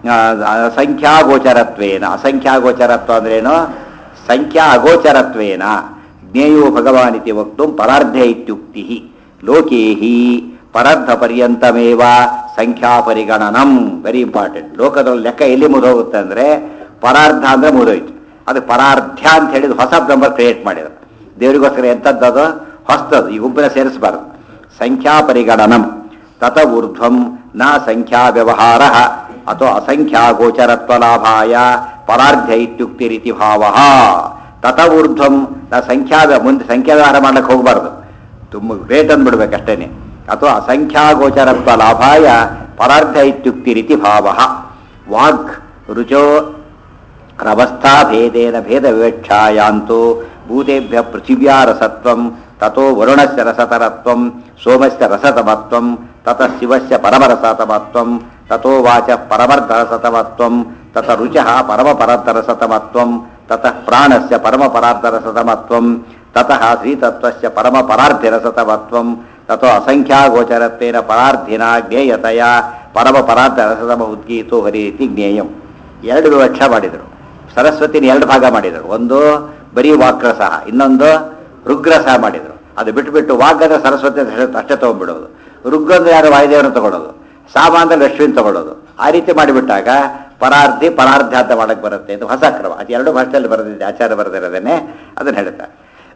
ಅಸಂಖ್ಯಾಗೋಚರತ್ವೇನ. ಅಸಂಖ್ಯಾಗೋಚರತ್ವ ಅಂದ್ರೇನು? ಸಂಖ್ಯಾ ಅಗೋಚರತ್ವೇನ ಜ್ಞೇಯೋ ಭಗವಾನ್ ಇತಿ ವಕ್ತು ಪರಾರ್ಧ ಇತ್ಯುಕ್ತಿ. ಲೋಕೇ ಹಿ ಪರಾರ್ಧ ಪರ್ಯಂತಮೇವ ಸಂಖ್ಯಾ ಪರಿಗಣನಂ. Very important. ಲೋಕದಲ್ಲಿ ಲೆಕ್ಕ ಎಲ್ಲಿ ಮುಗಿದೋಗುತ್ತೆ ಅಂದರೆ ಪರಾರ್ಧ ಅಂದರೆ ಮುಗಿದೋಯ್ತು. ಅದು ಪರಾರ್ಧ್ಯ ಅಂತ ಹೇಳಿದ ಹೊಸ ನಂಬರ್ ಕ್ರಿಯೇಟ್ ಮಾಡಿದ್ರು ದೇವರಿಗೋಸ್ಕರ. ಎಂಥದ್ದದು? ಹೊಸದು. ಈ ಗುಂಪಿನ ಸೇರಿಸಬಾರದು. ಸಂಖ್ಯಾ ಪರಿಗಣನಂ ತತ ಊರ್ಧ್ವಂ ನ ಸಂಖ್ಯಾ ವ್ಯವಹಾರ ಅಥವಾ ಅಸಂಖ್ಯಾಗೋಚರತ್ವ ಲಾಭಾಯ ಪರಾರ್ಧ್ಯ ಇತ್ಯುಕ್ತಿ ರೀತಿ ಭಾವ. ತತ ಊರ್ಧ್ವಂ ನ ಸಂಖ್ಯಾ ಮುಂದೆ ಸಂಖ್ಯಾ ವ್ಯವಹಾರ ಮಾಡ್ಲಿಕ್ಕೆ ಹೋಗಬಾರ್ದು, ತುಂಬ ಗ್ರೇಟ್ ಅಂದ್ಬಿಡ್ಬೇಕಷ್ಟೇನೆ. ಅಥವಾ ಅಸಂಖ್ಯಾಗೋಚರತ್ವ ಲಾಭಾಯ ಪರಾರ್ಧ ಇತ್ಯುಕ್ತಿ ರೀತಿ ಭಾವ. ವಾಗ್ ರುಚೋ ರವಸ್ಥಾ ಭೇದೇನ ಭೇದ ವಿವಕ್ಷಾಯಾಂತೋ ಭೂತೇಭ್ಯ ಪೃಥಿವ್ಯಾ ರಸತ್ವಂ ತಥೋ ವರುಣಸ್ಯ ರಸತರತ್ವಂ ಸೋಮಸ್ಯ ರಸತಮತ್ವಂ ತತಃ ಶಿವಸ್ಯ ಪರಮರಸತಮತ್ವಂ ತಥೋ ವಾಚ ಪರಮರ್ಧರಸತಮತ್ವಂ ತತ ರುಚಃ ಪರಮಪರಾರ್ಥರಸತಮತ್ವಂ ತತಃ ಪ್ರಾಣಸ್ಯ ಪರಮಪರಾರ್ಥರಸತಮತ್ವಂ ತತಃ ಶ್ರೀತತ್ವಸ್ಯ ಪರಮಪರಾರ್ಧ್ಯರಸತಮತ್ವಂ ತಥೋ ಅಸಂಖ್ಯಾಗೋಚರತ್ವೇನ ಪರಾರ್ಧಿನ ಜ್ಞೇಯತೆಯ ಪರಮಪರಾರ್ಥರಸತಮ ಉದ್ಗೀತೋ ಹರಿತಿ ಜ್ಞೇಯಂ. ಎರಡು ವಿವಕ್ಷ ಮಾಡಿದರು. ಸರಸ್ವತಿನ ಎರಡು ಭಾಗ ಮಾಡಿದರು. ಒಂದು ಬರೀ ವಾಕ್ರಸ, ಇನ್ನೊಂದು ರುಗ್ರಸ ಮಾಡಿದರು. ಅದು ಬಿಟ್ಟುಬಿಟ್ಟು ವಾಗ್ ಅಂದರೆ ಸರಸ್ವತಿ ಅಷ್ಟೇ ತೊಗೊಂಡ್ಬಿಡೋದು, ರುಗ್ ಅಂದ್ರೆ ಯಾರು ವಾಯುದೇವರನ್ನು ತಗೊಳ್ಳೋದು, ಸಾಮ ಅಂದ್ರೆ ಲಕ್ಷ್ಮೀನ್ ತಗೊಳ್ಳೋದು. ಆ ರೀತಿ ಮಾಡಿಬಿಟ್ಟಾಗ ಪರಾರ್ಧಿ ಪರಾರ್ಧ ಅಂತ ಮಾಡಕ್ಕೆ ಬರುತ್ತೆ. ಇದು ಹೊಸ ಕ್ರಮ. ಅದು ಎರಡು ಭಾಷೆಯಲ್ಲಿ ಬರೆದಿದೆ, ಆಚಾರ್ಯ ಬರೆದಿರೋದೇನೆ ಅದನ್ನು ಹೇಳ್ತಾರೆ.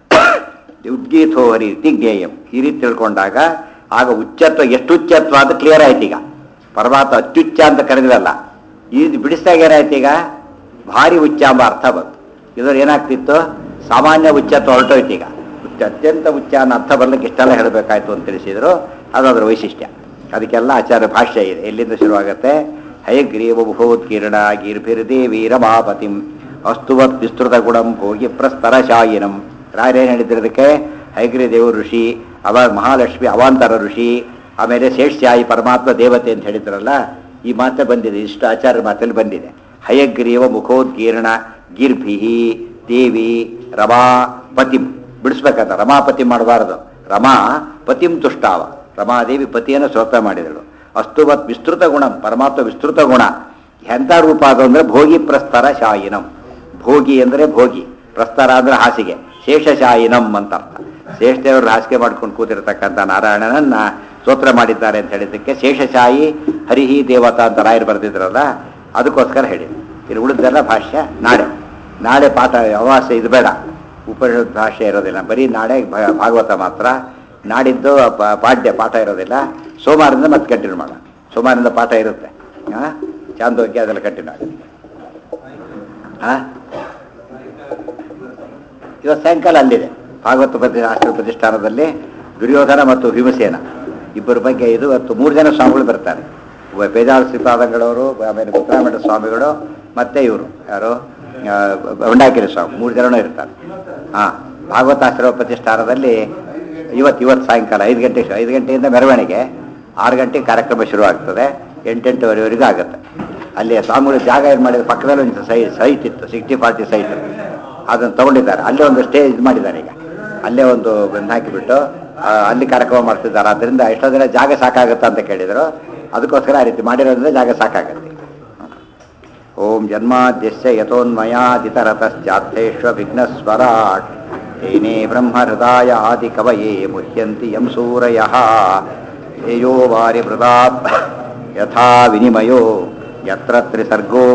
ಉದ್ಗೀತೋ ಹರಿತಿ ಜ್ಞೇಯಂ. ಈ ರೀತಿ ತಿಳ್ಕೊಂಡಾಗ ಆಗ ಉಚ್ಚತ್ವ ಎಷ್ಟು ಉಚ್ಚತ್ವ ಅಂತ ಕ್ಲಿಯರ್ ಆಯ್ತು. ಈಗ ಪರಮಾತ್ಮ ಅತ್ಯುಚ್ಚ ಅಂತ ಕರೆದಿರಲ್ಲ, ಇದು ಬಿಡಿಸಿದಾಗ ಏನಾಯ್ತು, ಈಗ ಭಾರಿ ಉಚ್ಚ ಎಂಬ ಅರ್ಥ ಬಂತು. ಇದ್ರ ಏನಾಗ್ತಿತ್ತು, ಸಾಮಾನ್ಯ ಉಚ್ಚತ್ವ ಹೊರಟೋಯ್ತು. ಈಗ ಅತ್ಯಂತ ಉಚ್ಚ ಅನ್ನೋ ಅರ್ಥ ಬರ್ಲಿಕ್ಕೆ ಇಷ್ಟೆಲ್ಲ ಹೇಳಬೇಕಾಯ್ತು ಅಂತ ತಿಳಿಸಿದ್ರು. ಅದು ಅದರ ವೈಶಿಷ್ಟ್ಯ. ಅದಕ್ಕೆಲ್ಲ ಆಚಾರ್ಯ ಭಾಷ್ಯ ಇದೆ. ಎಲ್ಲಿಂದ ಶುರುವಾಗುತ್ತೆ, ಹಯಗ್ರೀವ ಭೂತ್ಕಿರಣ ಗೀರ್ಭಿರ್ದೇವಿ ರಮಾಪತಿಂ ಅಸ್ತುವತ್ ವಿಸ್ತೃತ ಗುಣಂ ಭೋಗಿ ಪ್ರಸ್ತರಶಾಯಿನಂ. ರಾಯರೇನು ಹೇಳಿದ್ರದಕ್ಕೆ, ಹಯಗ್ರೀವ ದೇವ ಋಷಿ, ಅವ ಮಹಾಲಕ್ಷ್ಮಿ ಅವಾಂತರ ಋಷಿ, ಆಮೇಲೆ ಶೇಷ್ಯಾಯಿ ಪರಮಾತ್ಮ ದೇವತೆ ಅಂತ ಹೇಳಿದ್ರಲ್ಲ, ಈ ಮಾತೆ ಬಂದಿದೆ. ಇಷ್ಟು ಆಚಾರ್ಯ ಮಾತಲ್ಲಿ ಬಂದಿದೆ. ಹಯಗ್ರೀವ ಮುಖೋದ್ಗೀರ್ಣ ಗೀರ್ಭಿ ದೇವಿ ರಮಾ ಪತಿಂ. ಬಿಡಿಸ್ಬೇಕಂತ ರಮಾಪತಿ ಮಾಡಬಾರದು. ರಮಾ ಪತಿಂ ತುಷ್ಟಾವ. ರಮಾದೇವಿ ಪತಿಯನ್ನು ಸ್ತೋತ್ರ ಮಾಡಿದಳು. ಅಸ್ತುವತ್ ವಿಸ್ತೃತ ಗುಣ, ಪರಮಾತ್ಮ ವಿಸ್ತೃತ ಗುಣ. ಎಂಥ ರೂಪ ಅದು ಅಂದರೆ ಭೋಗಿ ಪ್ರಸ್ತರ ಶಾಯಿನಂ. ಭೋಗಿ ಅಂದರೆ ಭೋಗಿ, ಪ್ರಸ್ತರ ಅಂದರೆ ಹಾಸಿಗೆ, ಶೇಷಶಾಯಿನಂ ಅಂತ ಅರ್ಥ. ಶೇಷದೇವರು ಹಾಸಿಗೆ ಮಾಡ್ಕೊಂಡು ಕೂತಿರ್ತಕ್ಕಂಥ ನಾರಾಯಣನನ್ನ ಸ್ತೋತ್ರ ಮಾಡಿದ್ದಾರೆ ಅಂತ ಹೇಳಿದ್ದಕ್ಕೆ ಶೇಷಶಾಯಿ ಹರಿಹಿ ದೇವತಾ ಅಂತ ರಾಯರು ಬರೆದಿದ್ರಲ್ಲ, ಅದಕ್ಕೋಸ್ಕರ ಹೇಳಿ. ಇಲ್ಲಿ ಉಳಿದೆಲ್ಲ ಭಾಷ್ಯ ನಾಳೆ. ನಾಳೆ ಪಾಠ ಅಮಾವಾಸ್ಯೆ ಇದು ಬೇಡ, ಉಪನಿಷತ್ ಭಾಷೆ ಇರೋದಿಲ್ಲ. ಬರೀ ನಾಳೆ ಭಾಗವತ ಮಾತ್ರ. ನಾಡಿದ್ದು ಪಾಠ್ಯ ಪಾಠ ಇರೋದಿಲ್ಲ. ಸೋಮವಾರದಿಂದ ಮತ್ತೆ ಕಂಟಿನ್ಯೂ ಮಾಡೋಣ. ಸೋಮವಾರದಿಂದ ಪಾಠ ಇರುತ್ತೆ. ಹಾಂ, ಚಾಂದೋಗ್ಯ ಅದೆಲ್ಲ ಕಂಟಿನ್ಯೂ ಆಗುತ್ತೆ. ಹಾಂ, ಇವತ್ತು ಸಾಯಂಕಾಲ ಅಲ್ಲಿದೆ ಭಾಗವತ ಪ್ರತಿ ರಾಷ್ಟ್ರ ಪ್ರತಿಷ್ಠಾನದಲ್ಲಿ ದುರ್ಯೋಧನ ಮತ್ತು ಭೀಮಸೇನ ಇಬ್ಬರ ಬಗ್ಗೆ. ಇದು ಇವತ್ತು ಮೂರು ಜನ ಸ್ವಾಮಿಗಳು ಬರ್ತಾರೆ. ಬೇಜಾಳ ಶ್ರೀಪಾದಂಗಳವರು, ಆಮೇಲೆ ಮುತ್ತರಾಮಠ ಸ್ವಾಮಿಗಳು, ಮತ್ತೆ ಇವರು ಯಾರು ಹೊಂಡಾಕಿರಿ ಸ್ವಾಮಿ, ಮೂರು ಜನನೂ ಇರ್ತಾರೆ. ಹಾಂ, ಭಾಗವತಾಶ್ರಮ ಪ್ರತಿಷ್ಠಾನದಲ್ಲಿ ಇವತ್ತು ಇವತ್ತು ಸಾಯಂಕಾಲ ಐದು ಗಂಟೆ ಐದು ಗಂಟೆಯಿಂದ ಮೆರವಣಿಗೆ, ಆರು ಗಂಟೆಗೆ ಕಾರ್ಯಕ್ರಮ ಶುರು ಆಗ್ತದೆ. ಎಂಟೆಂಟುವರೆವರೆಗೂ ಆಗುತ್ತೆ. ಅಲ್ಲಿ ಸ್ವಾಮಿಗಳು ಜಾಗ ಏನು ಮಾಡಿದ ಪಕ್ಕದಲ್ಲಿ ಒಂದು ಸೈ ಸೈಟ್ ಇತ್ತು, ಸಿಕ್ಸ್ಟಿ ಫಾರ್ಟಿ ಸೈಟ್, ಅದನ್ನು ತೊಗೊಂಡಿದ್ದಾರೆ. ಅಲ್ಲೇ ಒಂದು ಸ್ಟೇಜ್ ಇದು ಮಾಡಿದ್ದಾರೆ. ಈಗ ಅಲ್ಲೇ ಒಂದು ಬೆನ್ನು ಹಾಕಿಬಿಟ್ಟು ಅಲ್ಲಿ ಕಾರ್ಯಕ್ರಮ ಮಾಡ್ತಿದ್ದಾರೆ. ಆದ್ದರಿಂದ ಎಷ್ಟೋ ದಿನ ಜಾಗ ಸಾಕಾಗುತ್ತಾ ಅಂತ ಕೇಳಿದರು. ಅದಕ್ಕೋಸ್ಕರ ಆ ರೀತಿ ಮಾಡಿರೋದ್ರಿಂದ ಜಾಗ ಸಾಕಾಗತ್ತೆ. ಓಂ ಜನ್ಮಾದ್ಯಸ್ಯ ಯತೋನ್ಮಯಾದಿತರತಶ್ಚಾರ್ಥೇಶ್ವ ವಿಘ್ನಸ್ವರಾಟ್ ತೇನೇ ಬ್ರಹ್ಮಹೃದಾಯ ಆದಿ ಕವಯೇ ಮುಹ್ಯಂತಿ ಯಂ ಸೂರಯಃ ತೇಜೋ ವಾರಿ ಮೃದಾತ್ ಯಥಾ ವಿನಿಮಯೋ ಯತ್ರ ತ್ರಿಸರ್ಗೋ